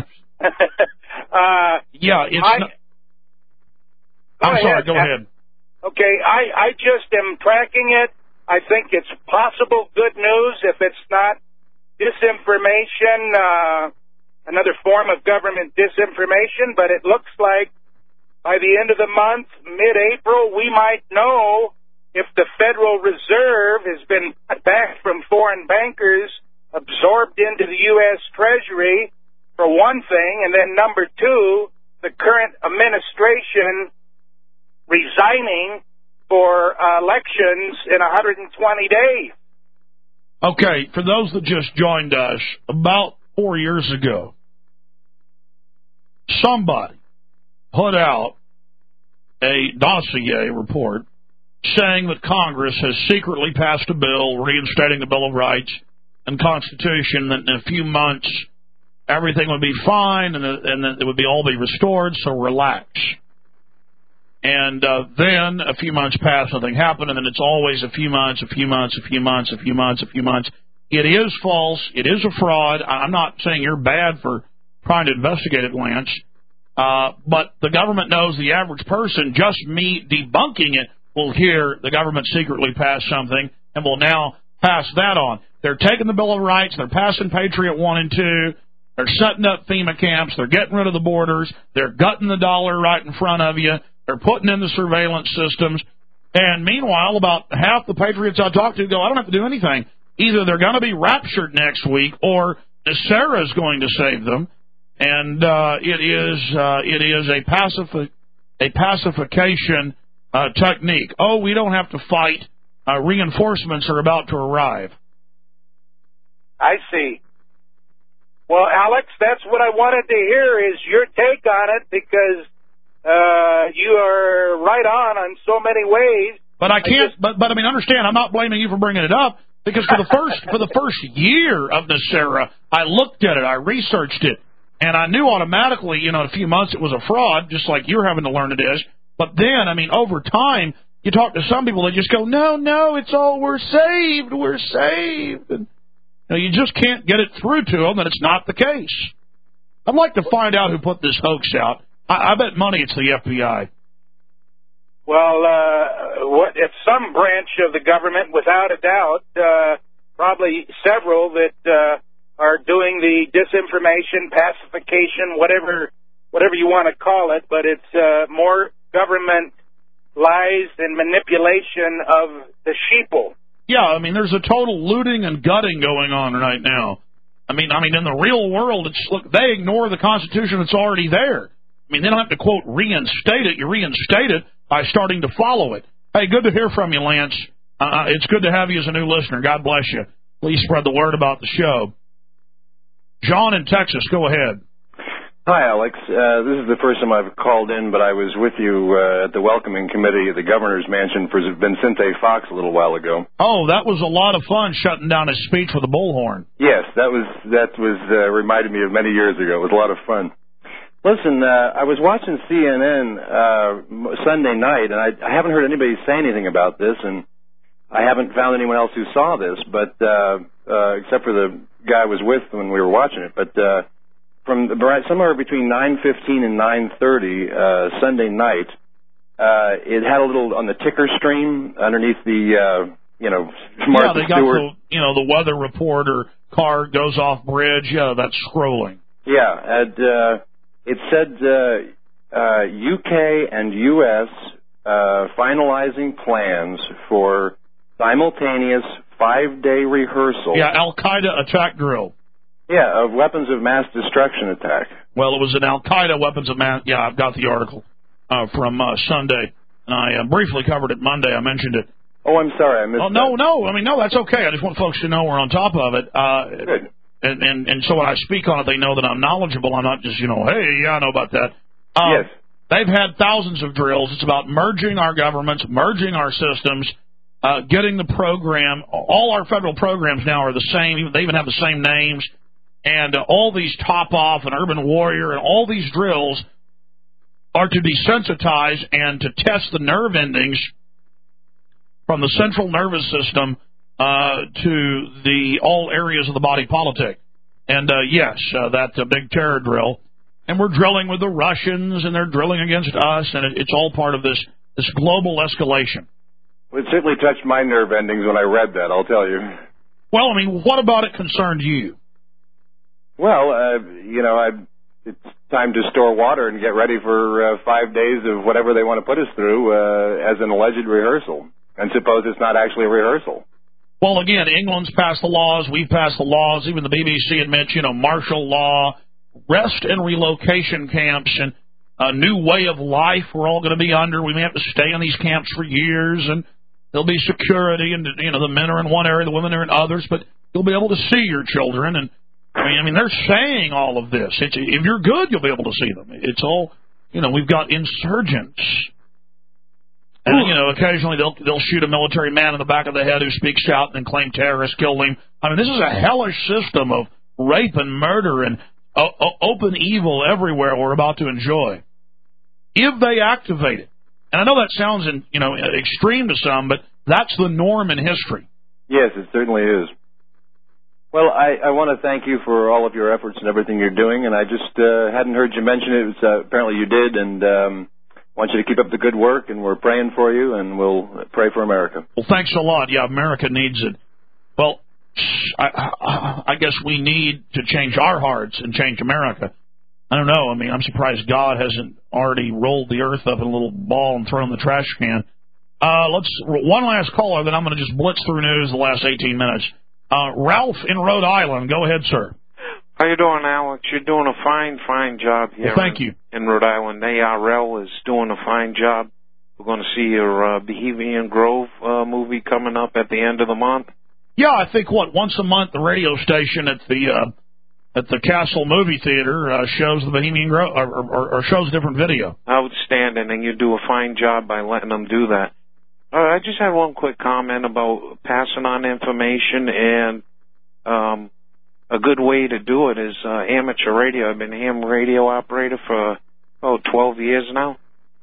uh, yeah, it's I, not... I'm go sorry, ahead. go ahead. Okay, I, I just am tracking it. I think it's possible good news if it's not disinformation, uh, another form of government disinformation, but it looks like by the end of the month, mid-April, we might know if the Federal Reserve has been back from foreign bankers, absorbed into the U S Treasury, for one thing, and then number two, the current administration resigning for uh, elections in one hundred twenty days. Okay, for those that just joined us, about four years ago, somebody put out a dossier report saying that Congress has secretly passed a bill reinstating the Bill of Rights and Constitution, that in a few months everything would be fine and that, and that it would be all be restored, so relax. And uh, then a few months passed, nothing happened, and then it's always a few months, a few months, a few months, a few months, a few months. It is false. It is a fraud. I'm not saying you're bad for trying to investigate it, Lance, uh, but the government knows the average person, just me debunking it, will hear the government secretly pass something and will now pass that on. They're taking the Bill of Rights. They're passing Patriot one and two. They're setting up FEMA camps. They're getting rid of the borders. They're gutting the dollar right in front of you. They're putting in the surveillance systems. And meanwhile, about half the patriots I talk to go, I don't have to do anything. Either they're going to be raptured next week or NESARA is going to save them. And uh, it is uh, it is a, pacifi- a pacification uh, technique. Oh, we don't have to fight. Uh, reinforcements are about to arrive. I see. Well, Alex, that's what I wanted to hear is your take on it, because uh, you are right on on so many ways. But I can't. I just, but but I mean, understand. I'm not blaming you for bringing it up, because for the first for the first year of NESARA, I looked at it, I researched it, and I knew automatically, you know, in a few months it was a fraud, just like you're having to learn it is. But then, I mean, over time, you talk to some people, they just go, no, no, it's all, we're saved, we're saved. And, you know, you just can't get it through to them that it's not the case. I'd like to find out who put this hoax out. I, I bet money it's the F B I. Well, uh, what, it's some branch of the government, without a doubt, uh, probably several that uh, are doing the disinformation, pacification, whatever whatever you want to call it, but it's uh, more government lies and manipulation of the sheeple. Yeah, I mean, there's a total looting and gutting going on right now. I mean, I mean, in the real world, it's look, they ignore the Constitution that's already there. I mean, they don't have to, quote, reinstate it. You reinstate it by starting to follow it. Hey, good to hear from you, Lance. Uh, it's good to have you as a new listener. God bless you. Please spread the word about the show. John in Texas, go ahead. Hi, Alex. Uh, this is the first time I've called in, but I was with you uh, at the welcoming committee at the governor's mansion for Vincente Fox a little while ago. Oh, that was a lot of fun, shutting down his speech with a bullhorn. Yes, that was that was uh, reminded me of many years ago. It was a lot of fun. Listen, uh, I was watching C N N uh, Sunday night, and I, I haven't heard anybody say anything about this, and I haven't found anyone else who saw this, but uh, uh, except for the guy I was with when we were watching it, but. Uh, From the, somewhere between nine fifteen and nine thirty uh, Sunday night, uh, it had a little on the ticker stream underneath the, uh, you know, Martha yeah, they got Stewart. the, you know, the weather reporter car goes off bridge. Yeah, that's scrolling. Yeah, and uh, it said uh, uh, U K and U S uh, finalizing plans for simultaneous five-day rehearsal. Yeah, Al-Qaeda attack drill. Yeah, of weapons of mass destruction attack. Well, it was an Al-Qaeda weapons of mass... Yeah, I've got the article uh, from uh, Sunday, and I uh, briefly covered it Monday. I mentioned it. Oh, I'm sorry, I missed Oh, no, that. no. I mean, no, that's okay. I just want folks to know we're on top of it. Uh, Good. And, and, and so when I speak on it, they know that I'm knowledgeable. I'm not just, you know, hey, yeah, I know about that. Uh, yes. They've had thousands of drills. It's about merging our governments, merging our systems, uh, getting the program. All our federal programs now are the same. They even have the same names. And uh, all these Top Off and Urban Warrior and all these drills are to desensitize and to test the nerve endings from the central nervous system uh, to the all areas of the body politic. And, uh, yes, uh, that uh, big terror drill. And we're drilling with the Russians, and they're drilling against us, and it, it's all part of this, this global escalation. Well, it certainly touched my nerve endings when I read that, I'll tell you. Well, I mean, what about it concerned you? Well, uh, you know, I, it's time to store water and get ready for uh, five days of whatever they want to put us through uh, as an alleged rehearsal. And suppose it's not actually a rehearsal. Well, again, England's passed the laws. We've passed the laws. Even the B B C admits, you know, martial law, rest and relocation camps, and a new way of life we're all going to be under. We may have to stay in these camps for years. And There'll be security, and you know the men are in one area, the women are in others, but you'll be able to see your children. And I mean, I mean, they're saying all of this. It's, if you're good, you'll be able to see them. It's all, you know, we've got insurgents. And, you know, occasionally they'll they'll shoot a military man in the back of the head who speaks out and then claim terrorists killed him. I mean, this is a hellish system of rape and murder and uh, open evil everywhere we're about to enjoy. If they activate it. And I know that sounds, in, you know, extreme to some, but that's the norm in history. Yes, it certainly is. Well, I, I want to thank you for all of your efforts and everything you're doing, and I just uh, hadn't heard you mention it. It was, uh, apparently you did, and um, want you to keep up the good work, and we're praying for you, and we'll pray for America. Well, thanks a lot. Yeah, America needs it. Well, I, I, I guess we need to change our hearts and change America. I don't know. I mean, I'm surprised God hasn't already rolled the earth up in a little ball and thrown the trash can. Uh, let's one last caller, then I'm going to just blitz through news the last eighteen minutes. Uh, Ralph in Rhode Island. Go ahead, sir. How you doing, Alex? You're doing a fine, fine job here. Well, thank in, you. In Rhode Island. A R L is doing a fine job. We're going to see your uh, Bohemian Grove uh, movie coming up at the end of the month. Yeah, I think, what, once a month the radio station at the uh, at the Castle Movie Theater uh, shows the Bohemian Grove, or, or, or shows a different video. Outstanding, and you do a fine job by letting them do that. Uh, I just had one quick comment about passing on information, and um, a good way to do it is uh, amateur radio. I've been a ham radio operator for, oh, twelve years now,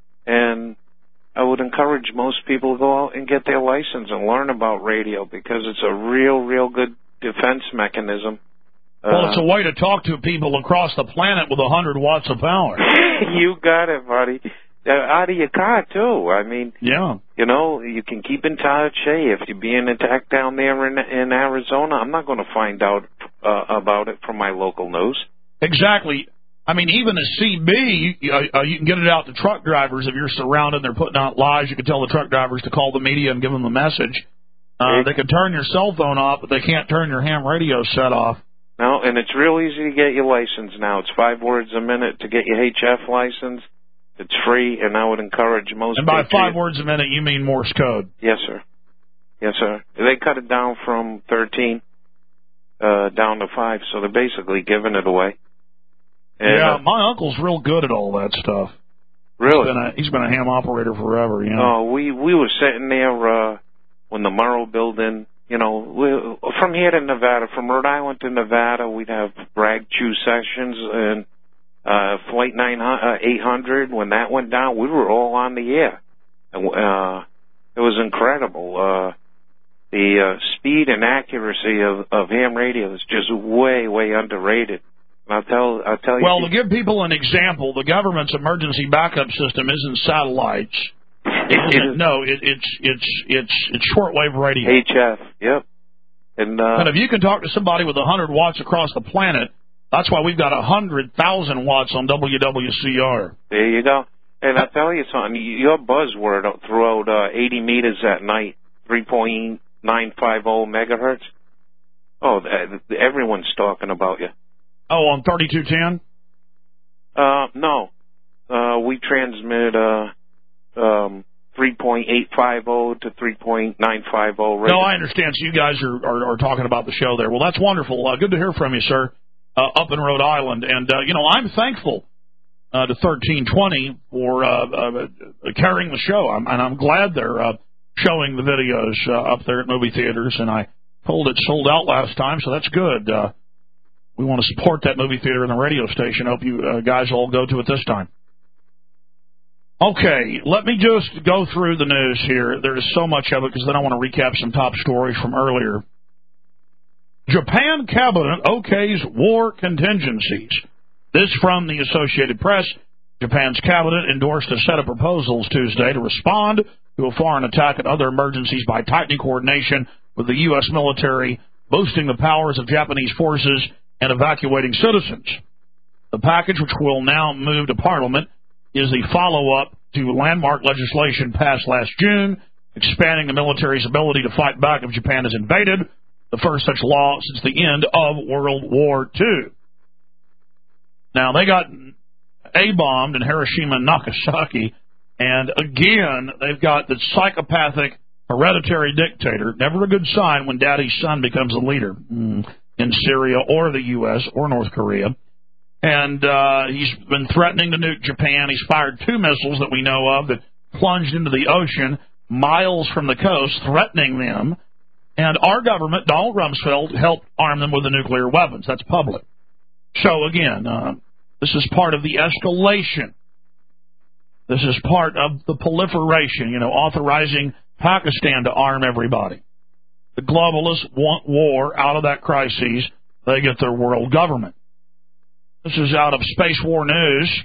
and I would encourage most people to go out and get their license and learn about radio because it's a real, real good defense mechanism. Well, it's a way to talk to people across the planet with one hundred watts of power. You got it, buddy. Uh, out of your car, too. I mean, yeah. You know, you can keep in touch. Hey, if you're being attacked down there in, in Arizona, I'm not going to find out uh, about it from my local news. Exactly. I mean, even a C B, you, uh, you can get it out to truck drivers. If you're surrounded and they're putting out lies, you can tell the truck drivers to call the media and give them the message. Uh, they can turn your cell phone off, but they can't turn your ham radio set off. No, and it's real easy to get your license now. It's five words a minute to get your H F license. It's free, and I would encourage most And by patriots. five words a minute, you mean Morse code? Yes, sir. Yes, sir. They cut it down from thirteen uh, down to five, so they're basically giving it away. And, yeah, uh, my uncle's real good at all that stuff. Really? He's been a, he's been a ham operator forever, you know. Oh, we, we were sitting there uh, when the Murrow building, you know, we, from here to Nevada, from Rhode Island to Nevada, we'd have Bragg Chew sessions, and Uh, Flight nine hundred, uh, eight hundred, when that went down, we were all on the air. And, uh, it was incredible. Uh, the uh, speed and accuracy of, of ham radio is just way, way underrated. And I'll tell, I'll tell you. Well, to give people an example, the government's emergency backup system isn't satellites. It isn't, no, it, it's it's it's it's shortwave radio. H F, yep. And, uh, and if you can talk to somebody with one hundred watts across the planet, that's why we've got one hundred thousand watts on W W C R. There you go. And I'll tell you something. Your buzzword throughout uh, eighty meters at night, three point nine five zero megahertz. Oh, everyone's talking about you. Oh, on thirty-two ten? Uh, no. Uh, we transmit uh, um, three point eight five zero to three point nine five zero. No, I understand. So you guys are, are, are talking about the show there. Well, that's wonderful. Uh, good to hear from you, sir. Uh, up in Rhode Island. And, uh, you know, I'm thankful uh, to thirteen twenty for uh, uh, carrying the show. I'm, and I'm glad they're uh, showing the videos uh, up there at movie theaters. And I told it sold out last time, so that's good. Uh, we want to support that movie theater and the radio station. Hope you uh, guys all go to it this time. Okay, let me just go through the news here. There is so much of it because then I want to recap some top stories from earlier. Japan cabinet okays war contingencies. This from the Associated Press. Japan's cabinet endorsed a set of proposals Tuesday to respond to a foreign attack and other emergencies by tightening coordination with the U S military, boosting the powers of Japanese forces, and evacuating citizens. The package, which will now move to Parliament, is the follow-up to landmark legislation passed last June, expanding the military's ability to fight back if Japan is invaded, the first such law since the end of World War Two. Now, they got A-bombed in Hiroshima and Nagasaki, and again, they've got the psychopathic, hereditary dictator. Never a good sign when daddy's son becomes a leader mm, in Syria or the U S or North Korea. And uh, he's been threatening to nuke Japan. He's fired two missiles that we know of that plunged into the ocean miles from the coast, threatening them. And our government, Donald Rumsfeld, helped arm them with the nuclear weapons. That's public. So, again, uh, this is part of the escalation. This is part of the proliferation, you know, authorizing Pakistan to arm everybody. The globalists want war. Out of that crisis, they get their world government. This is out of Space War News.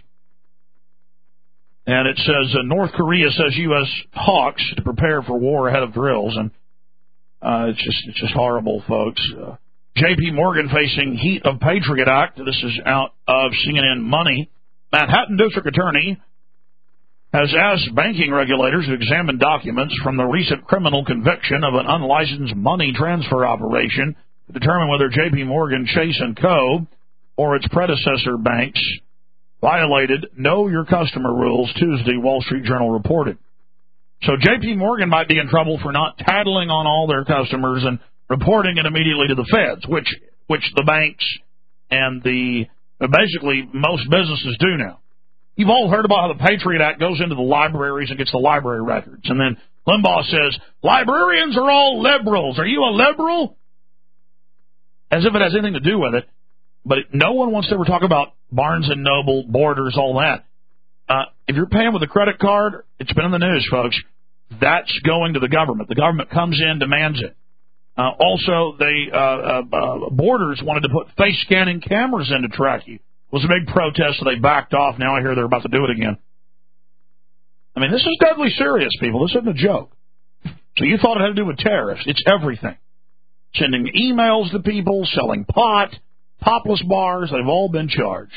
And it says uh, North Korea says U S hawks to prepare for war ahead of drills. And uh, it's just it's just horrible, folks. Uh, J P Morgan facing heat of Patriot Act. This is out of C N N Money. Manhattan District Attorney has asked banking regulators to examine documents from the recent criminal conviction of an unlicensed money transfer operation to determine whether J P Morgan Chase and Co. or its predecessor banks violated Know Your Customer rules, Tuesday, Wall Street Journal reported. So J P Morgan might be in trouble for not tattling on all their customers and reporting it immediately to the feds, which which the banks and the basically most businesses do now. You've all heard about how the Patriot Act goes into the libraries and gets the library records. And then Limbaugh says, librarians are all liberals. Are you a liberal? As if it has anything to do with it. But no one wants to ever talk about Barnes and Noble, Borders, all that. Uh, if you're paying with a credit card, it's been in the news, folks. That's going to the government. The government comes in, demands it. Uh, also, they uh, uh, uh, Borders wanted to put face scanning cameras in to track you. It was a big protest, so they backed off. Now I hear they're about to do it again. I mean, this is deadly serious, people. This isn't a joke. So you thought it had to do with tariffs. It's everything. Sending emails to people, selling pot, topless bars, they've all been charged.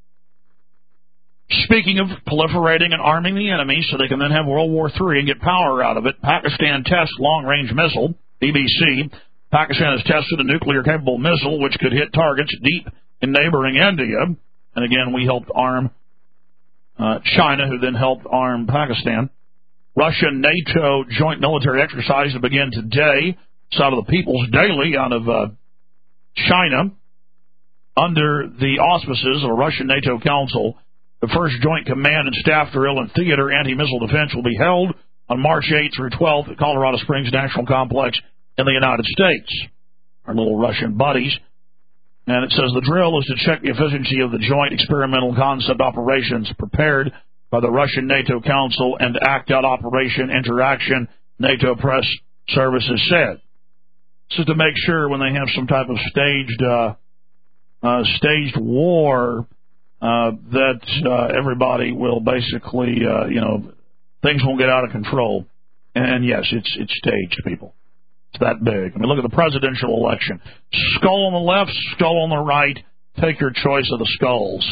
Speaking of proliferating and arming the enemy so they can then have World War Three and get power out of it, Pakistan tests long-range missile, B B C. Pakistan has tested a nuclear-capable missile which could hit targets deep in neighboring India. And again, we helped arm uh, China, who then helped arm Pakistan. Russia-NATO joint military exercises begin today. It's out of the People's Daily out of uh, China. Under the auspices of a Russian-NATO council, the first joint command and staff drill and theater anti-missile defense will be held on March eighth through twelfth at Colorado Springs National Complex in the United States. Our little Russian buddies. And it says the drill is to check the efficiency of the joint experimental concept operations prepared by the Russian-NATO Council and Act Out Operation Interaction, NATO Press Services said. This is to make sure when they have some type of staged uh, uh, staged war uh, that uh, everybody will basically, uh, you know, things won't get out of control. And, yes, it's it's staged, people. It's that big. I mean, look at the presidential election. Skull on the left, skull on the right. Take your choice of the skulls.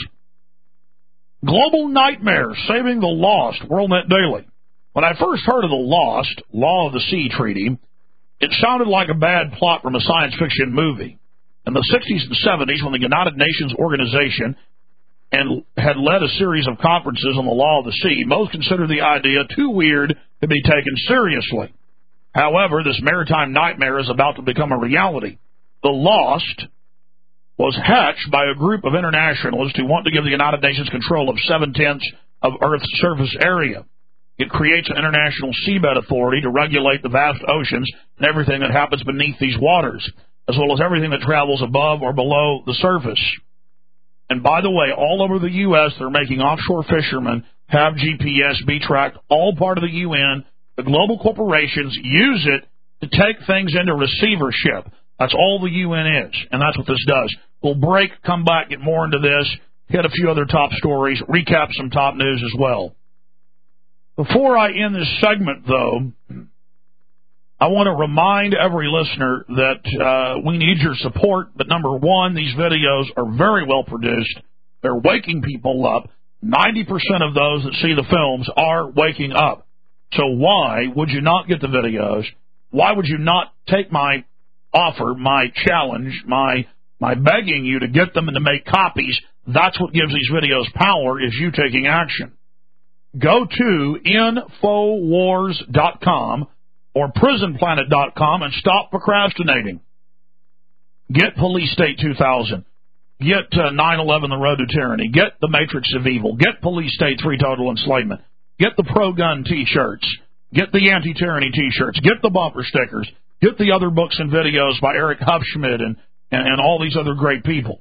Global nightmare, saving the lost, WorldNet Daily. When I first heard of the lost, Law of the Sea Treaty, it sounded like a bad plot from a science fiction movie. In the sixties and seventies, when the United Nations Organization and had led a series of conferences on the law of the sea, most considered the idea too weird to be taken seriously. However, this maritime nightmare is about to become a reality. The Lost was hatched by a group of internationalists who want to give the United Nations control of seven-tenths of Earth's surface area. It creates an international seabed authority to regulate the vast oceans and everything that happens beneath these waters, as well as everything that travels above or below the surface. And by the way, all over the U S, they're making offshore fishermen have G P S, be tracked, all part of the U N. The global corporations use it to take things into receivership. That's all the U N is, and that's what this does. We'll break, come back, get more into this, hit a few other top stories, recap some top news as well. Before I end this segment, though, I want to remind every listener that uh, we need your support. But number one, these videos are very well produced. They're waking people up. ninety percent of those that see the films are waking up. So why would you not get the videos? Why would you not take my offer, my challenge, my my begging you to get them and to make copies? That's what gives these videos power, is you taking action. Go to Infowars dot com. or prison planet dot com and stop procrastinating. Get Police State two thousand. Get uh, nine eleven, The Road to Tyranny. Get The Matrix of Evil. Get Police State three, Total Enslavement. Get the pro-gun T-shirts. Get the anti-tyranny T-shirts. Get the bumper stickers. Get the other books and videos by Eric Hupschmidt and, and, and all these other great people.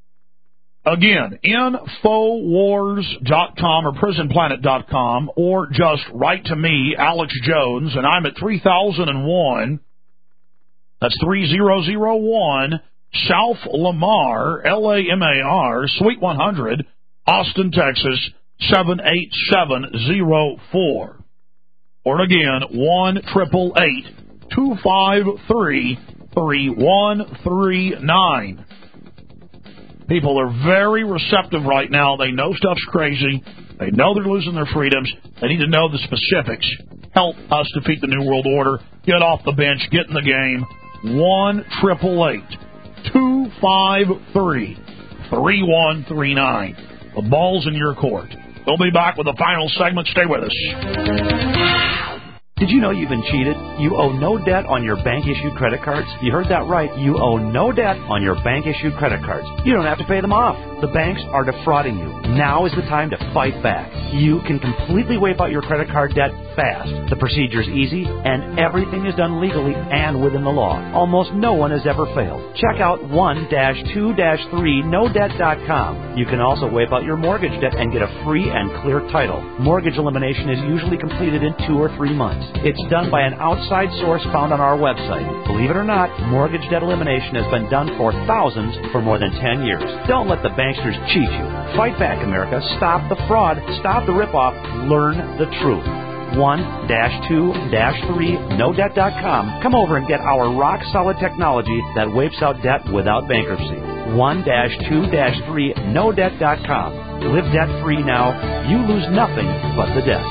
Again, Infowars dot com or prison planet dot com, or just write to me, Alex Jones, and I'm at three thousand one. That's three thousand one South Lamar, L A M A R, Suite one hundred, Austin, Texas, seven eight seven zero four. Or again, one eight eight eight, two five three, three one three nine. People are very receptive right now. They know stuff's crazy. They know they're losing their freedoms. They need to know the specifics. Help us defeat the New World Order. Get off the bench. Get in the game. one eight eight eight, two five three, three one three nine. The ball's in your court. We'll be back with the final segment. Stay with us. Did you know you've been cheated? You owe no debt on your bank-issued credit cards. You heard that right. You owe no debt on your bank-issued credit cards. You don't have to pay them off. The banks are defrauding you. Now is the time to fight back. You can completely wipe out your credit card debt fast. The procedure's easy, and everything is done legally and within the law. Almost no one has ever failed. Check out one two three no debt dot com. You can also wipe out your mortgage debt and get a free and clear title. Mortgage elimination is usually completed in two or three months. It's done by an outside source found on our website. Believe it or not, mortgage debt elimination has been done for thousands for more than ten years. Don't let the banksters cheat you. Fight back, America. Stop the fraud. Stop the ripoff. Learn the truth. one two three no debt dot com. Come over and get our rock-solid technology that wipes out debt without bankruptcy. one two three no debt dot com. Live debt-free now. You lose nothing but the debt.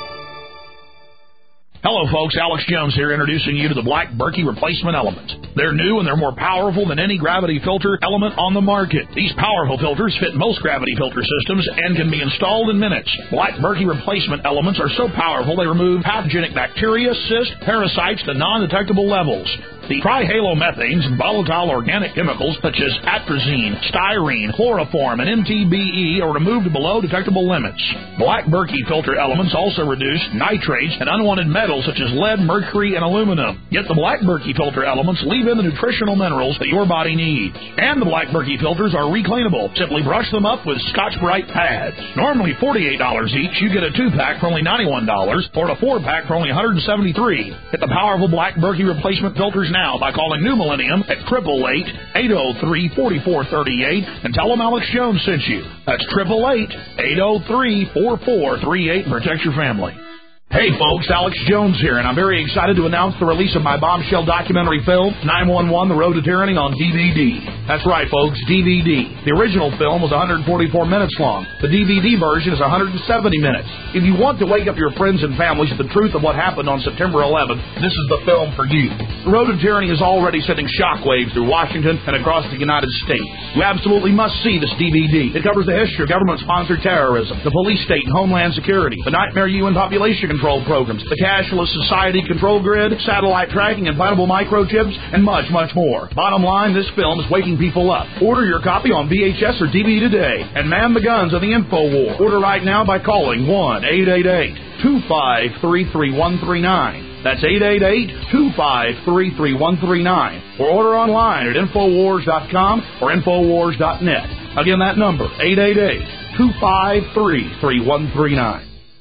Hello, folks. Alex Jones here, introducing you to the Black Berkey Replacement Element. They're new and they're more powerful than any gravity filter element on the market. These powerful filters fit most gravity filter systems and can be installed in minutes. Black Berkey Replacement Elements are so powerful they remove pathogenic bacteria, cysts, parasites to non-detectable levels. The trihalomethanes and volatile organic chemicals such as atrazine, styrene, chloroform, and M T B E are removed below detectable limits. Black Berkey filter elements also reduce nitrates and unwanted metals such as lead, mercury, and aluminum. Yet the Black Berkey filter elements leave in the nutritional minerals that your body needs. And the Black Berkey filters are recleanable. Simply brush them up with Scotch-Brite pads. Normally forty-eight dollars each, you get a two-pack for only ninety-one dollars or a four-pack for only one hundred seventy-three dollars. Get the powerful Black Berkey replacement filters now by calling New Millennium at eight eight eight, eight oh three, four four three eight and tell them Alex Jones sent you. That's eight eight eight, eight oh three, four four three eight and protect your family. Hey folks, Alex Jones here, and I'm very excited to announce the release of my bombshell documentary film, nine one one, The Road to Tyranny, on D V D. That's right folks, D V D. The original film was one hundred forty-four minutes long. The D V D version is one hundred seventy minutes. If you want to wake up your friends and families with the truth of what happened on September eleventh, this is the film for you. The Road to Tyranny is already sending shockwaves through Washington and across the United States. You absolutely must see this D V D. It covers the history of government-sponsored terrorism, the police state and homeland security, the nightmare U N population control programs, the cashless society control grid, satellite tracking, implantable microchips, and much, much more. Bottom line, this film is waking people up. Order your copy on V H S or D V D today and man the guns of the info war. Order right now by calling one eight eight eight, two five three, three one three nine. That's eight eight eight, two five three, three one three nine. Or order online at infowars dot com or infowars dot net. Again, that number, eight eight eight, two five three, three one three nine.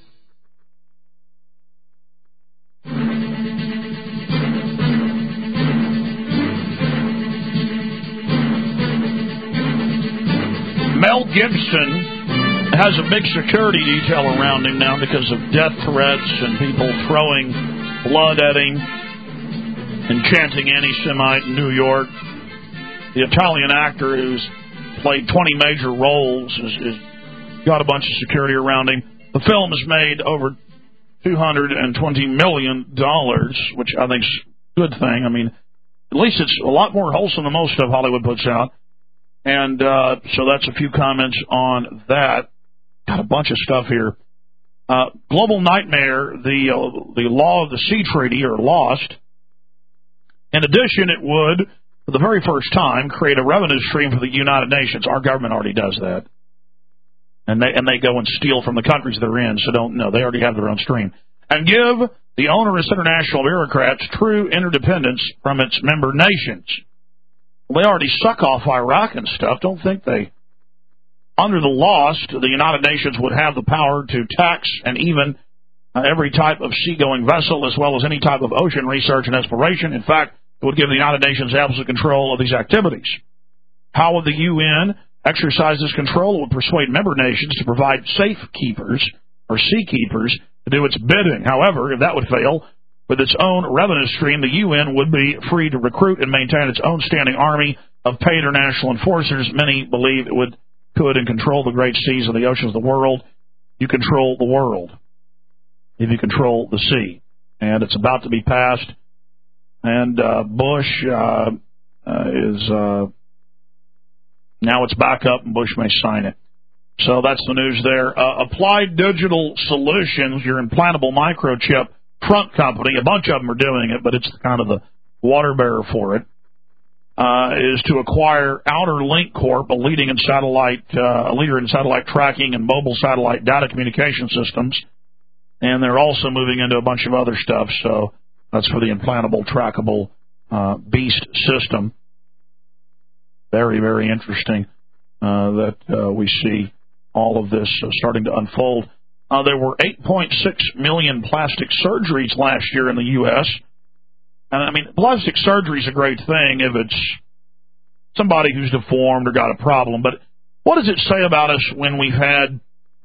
Mel Gibson has a big security detail around him now because of death threats and people throwing blood at him and chanting anti-Semite in New York. The Italian actor who's played twenty major roles has, has got a bunch of security around him. The film has made over two hundred twenty million dollars, which I think is a good thing. I mean, at least it's a lot more wholesome than most stuff Hollywood puts out. And uh, so that's a few comments on that. Got a bunch of stuff here. Uh, global nightmare, the uh, the law of the sea treaty, are lost. In addition, it would, for the very first time, create a revenue stream for the United Nations. Our government already does that. And they and they go and steal from the countries they're in, so don't know. They already have their own stream. And give the onerous international bureaucrats true interdependence from its member nations. Well, they already suck off Iraq and stuff. Don't think they... Under the lost, the United Nations would have the power to tax and even uh, every type of seagoing vessel, as well as any type of ocean research and exploration. In fact, it would give the United Nations absolute control of these activities. How would the U N exercise this control? It would persuade member nations to provide safekeepers or seakeepers to do its bidding. However, if that would fail, with its own revenue stream, the U N would be free to recruit and maintain its own standing army of paid international enforcers. Many believe it would could and control the great seas and the oceans of the world. You control the world if you control the sea. And it's about to be passed. And uh, Bush uh, uh, is uh, now it's back up, and Bush may sign it. So that's the news there. Uh, Applied Digital Solutions, your implantable microchip front company, a bunch of them are doing it, but it's kind of the water bearer for it. Uh, is to acquire Outer Link Corp, a leading in satellite, uh, a leader in satellite tracking and mobile satellite data communication systems, and they're also moving into a bunch of other stuff. So that's for the implantable, trackable uh, beast system. Very, very interesting uh, that uh, we see all of this uh, starting to unfold. Uh, there were eight point six million plastic surgeries last year in the U S And, I mean, plastic surgery is a great thing if it's somebody who's deformed or got a problem. But what does it say about us when we've had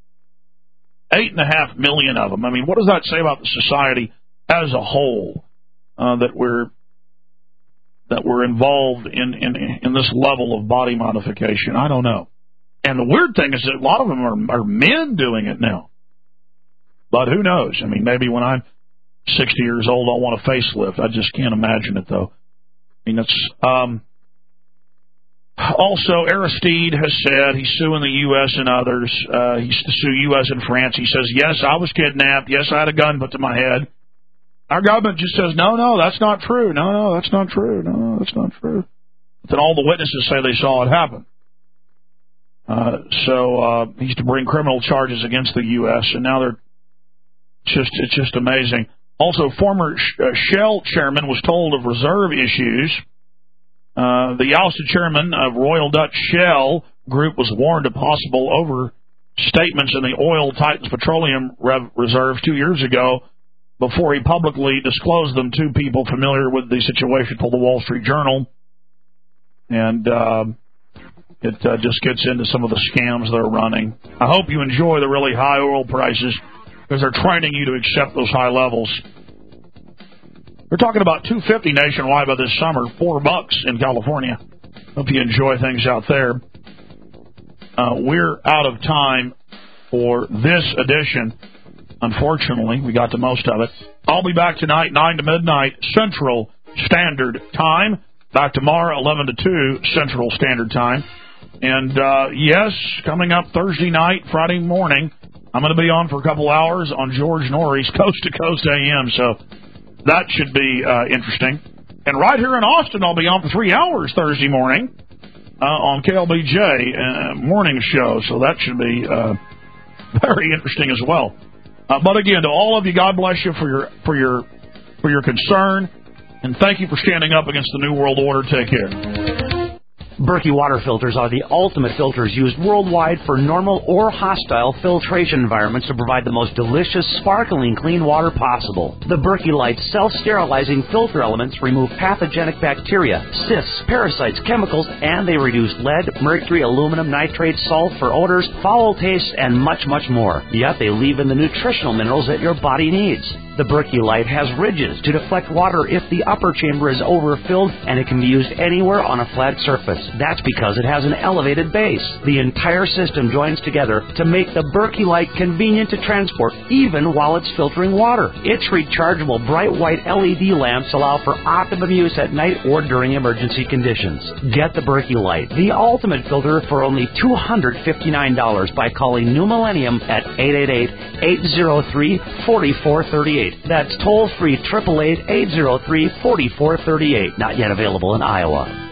eight and a half million of them? I mean, what does that say about the society as a whole, uh, that we're that we're involved in, in, in this level of body modification? I don't know. And the weird thing is that a lot of them are, are men doing it now. But who knows? I mean, maybe when I'm sixty years old, I'll want a facelift. I just can't imagine it, though. I mean, it's... Um, also, Aristide has said he's suing the U S and others. Uh, he's to sue U S and France. He says, yes, I was kidnapped. Yes, I had a gun put to my head. Our government just says, no, no, that's not true. No, no, that's not true. No, no, that's not true. But then all the witnesses say they saw it happen. Uh, so uh, he's to bring criminal charges against the U S, and now they're just, it's just amazing. Also, former Shell chairman was told of reserve issues. Uh, the ousted chairman of Royal Dutch Shell Group was warned of possible overstatements in the oil Titans Petroleum rev- reserves two years ago before he publicly disclosed them to people familiar with the situation, told the Wall Street Journal. And uh, it uh, just gets into some of the scams they're running. I hope you enjoy the really high oil prices, because they're training you to accept those high levels. They're talking about two fifty nationwide by this summer, four bucks in California. Hope you enjoy things out there. Uh, we're out of time for this edition. Unfortunately, we got to most of it. I'll be back tonight, nine to midnight Central Standard Time. Back tomorrow, eleven to two Central Standard Time. And, uh, yes, coming up Thursday night, Friday morning, I'm going to be on for a couple hours on George Norrie's Coast to Coast A M, so that should be uh, interesting. And right here in Austin, I'll be on for three hours Thursday morning uh, on K L B J uh, morning show, so that should be uh, very interesting as well. Uh, but again, to all of you, God bless you for your for your for your concern, and thank you for standing up against the New World Order. Take care. Berkey water filters are the ultimate filters used worldwide for normal or hostile filtration environments to provide the most delicious, sparkling, clean water possible. The Berkey Light self-sterilizing filter elements remove pathogenic bacteria, cysts, parasites, chemicals, and they reduce lead, mercury, aluminum, nitrates, sulfur, odors, foul taste, and much, much more. Yet they leave in the nutritional minerals that your body needs. The Berkey Light has ridges to deflect water if the upper chamber is overfilled, and it can be used anywhere on a flat surface. That's because it has an elevated base. The entire system joins together to make the Berkey Light convenient to transport, even while it's filtering water. Its rechargeable bright white L E D lamps allow for optimum use at night or during emergency conditions. Get the Berkey Light, the ultimate filter, for only two hundred fifty-nine dollars by calling New Millennium at eight eight eight, eight zero three, four four three eight. That's toll-free, eight eight eight, eight zero three, four four three eight. Not yet available in Iowa.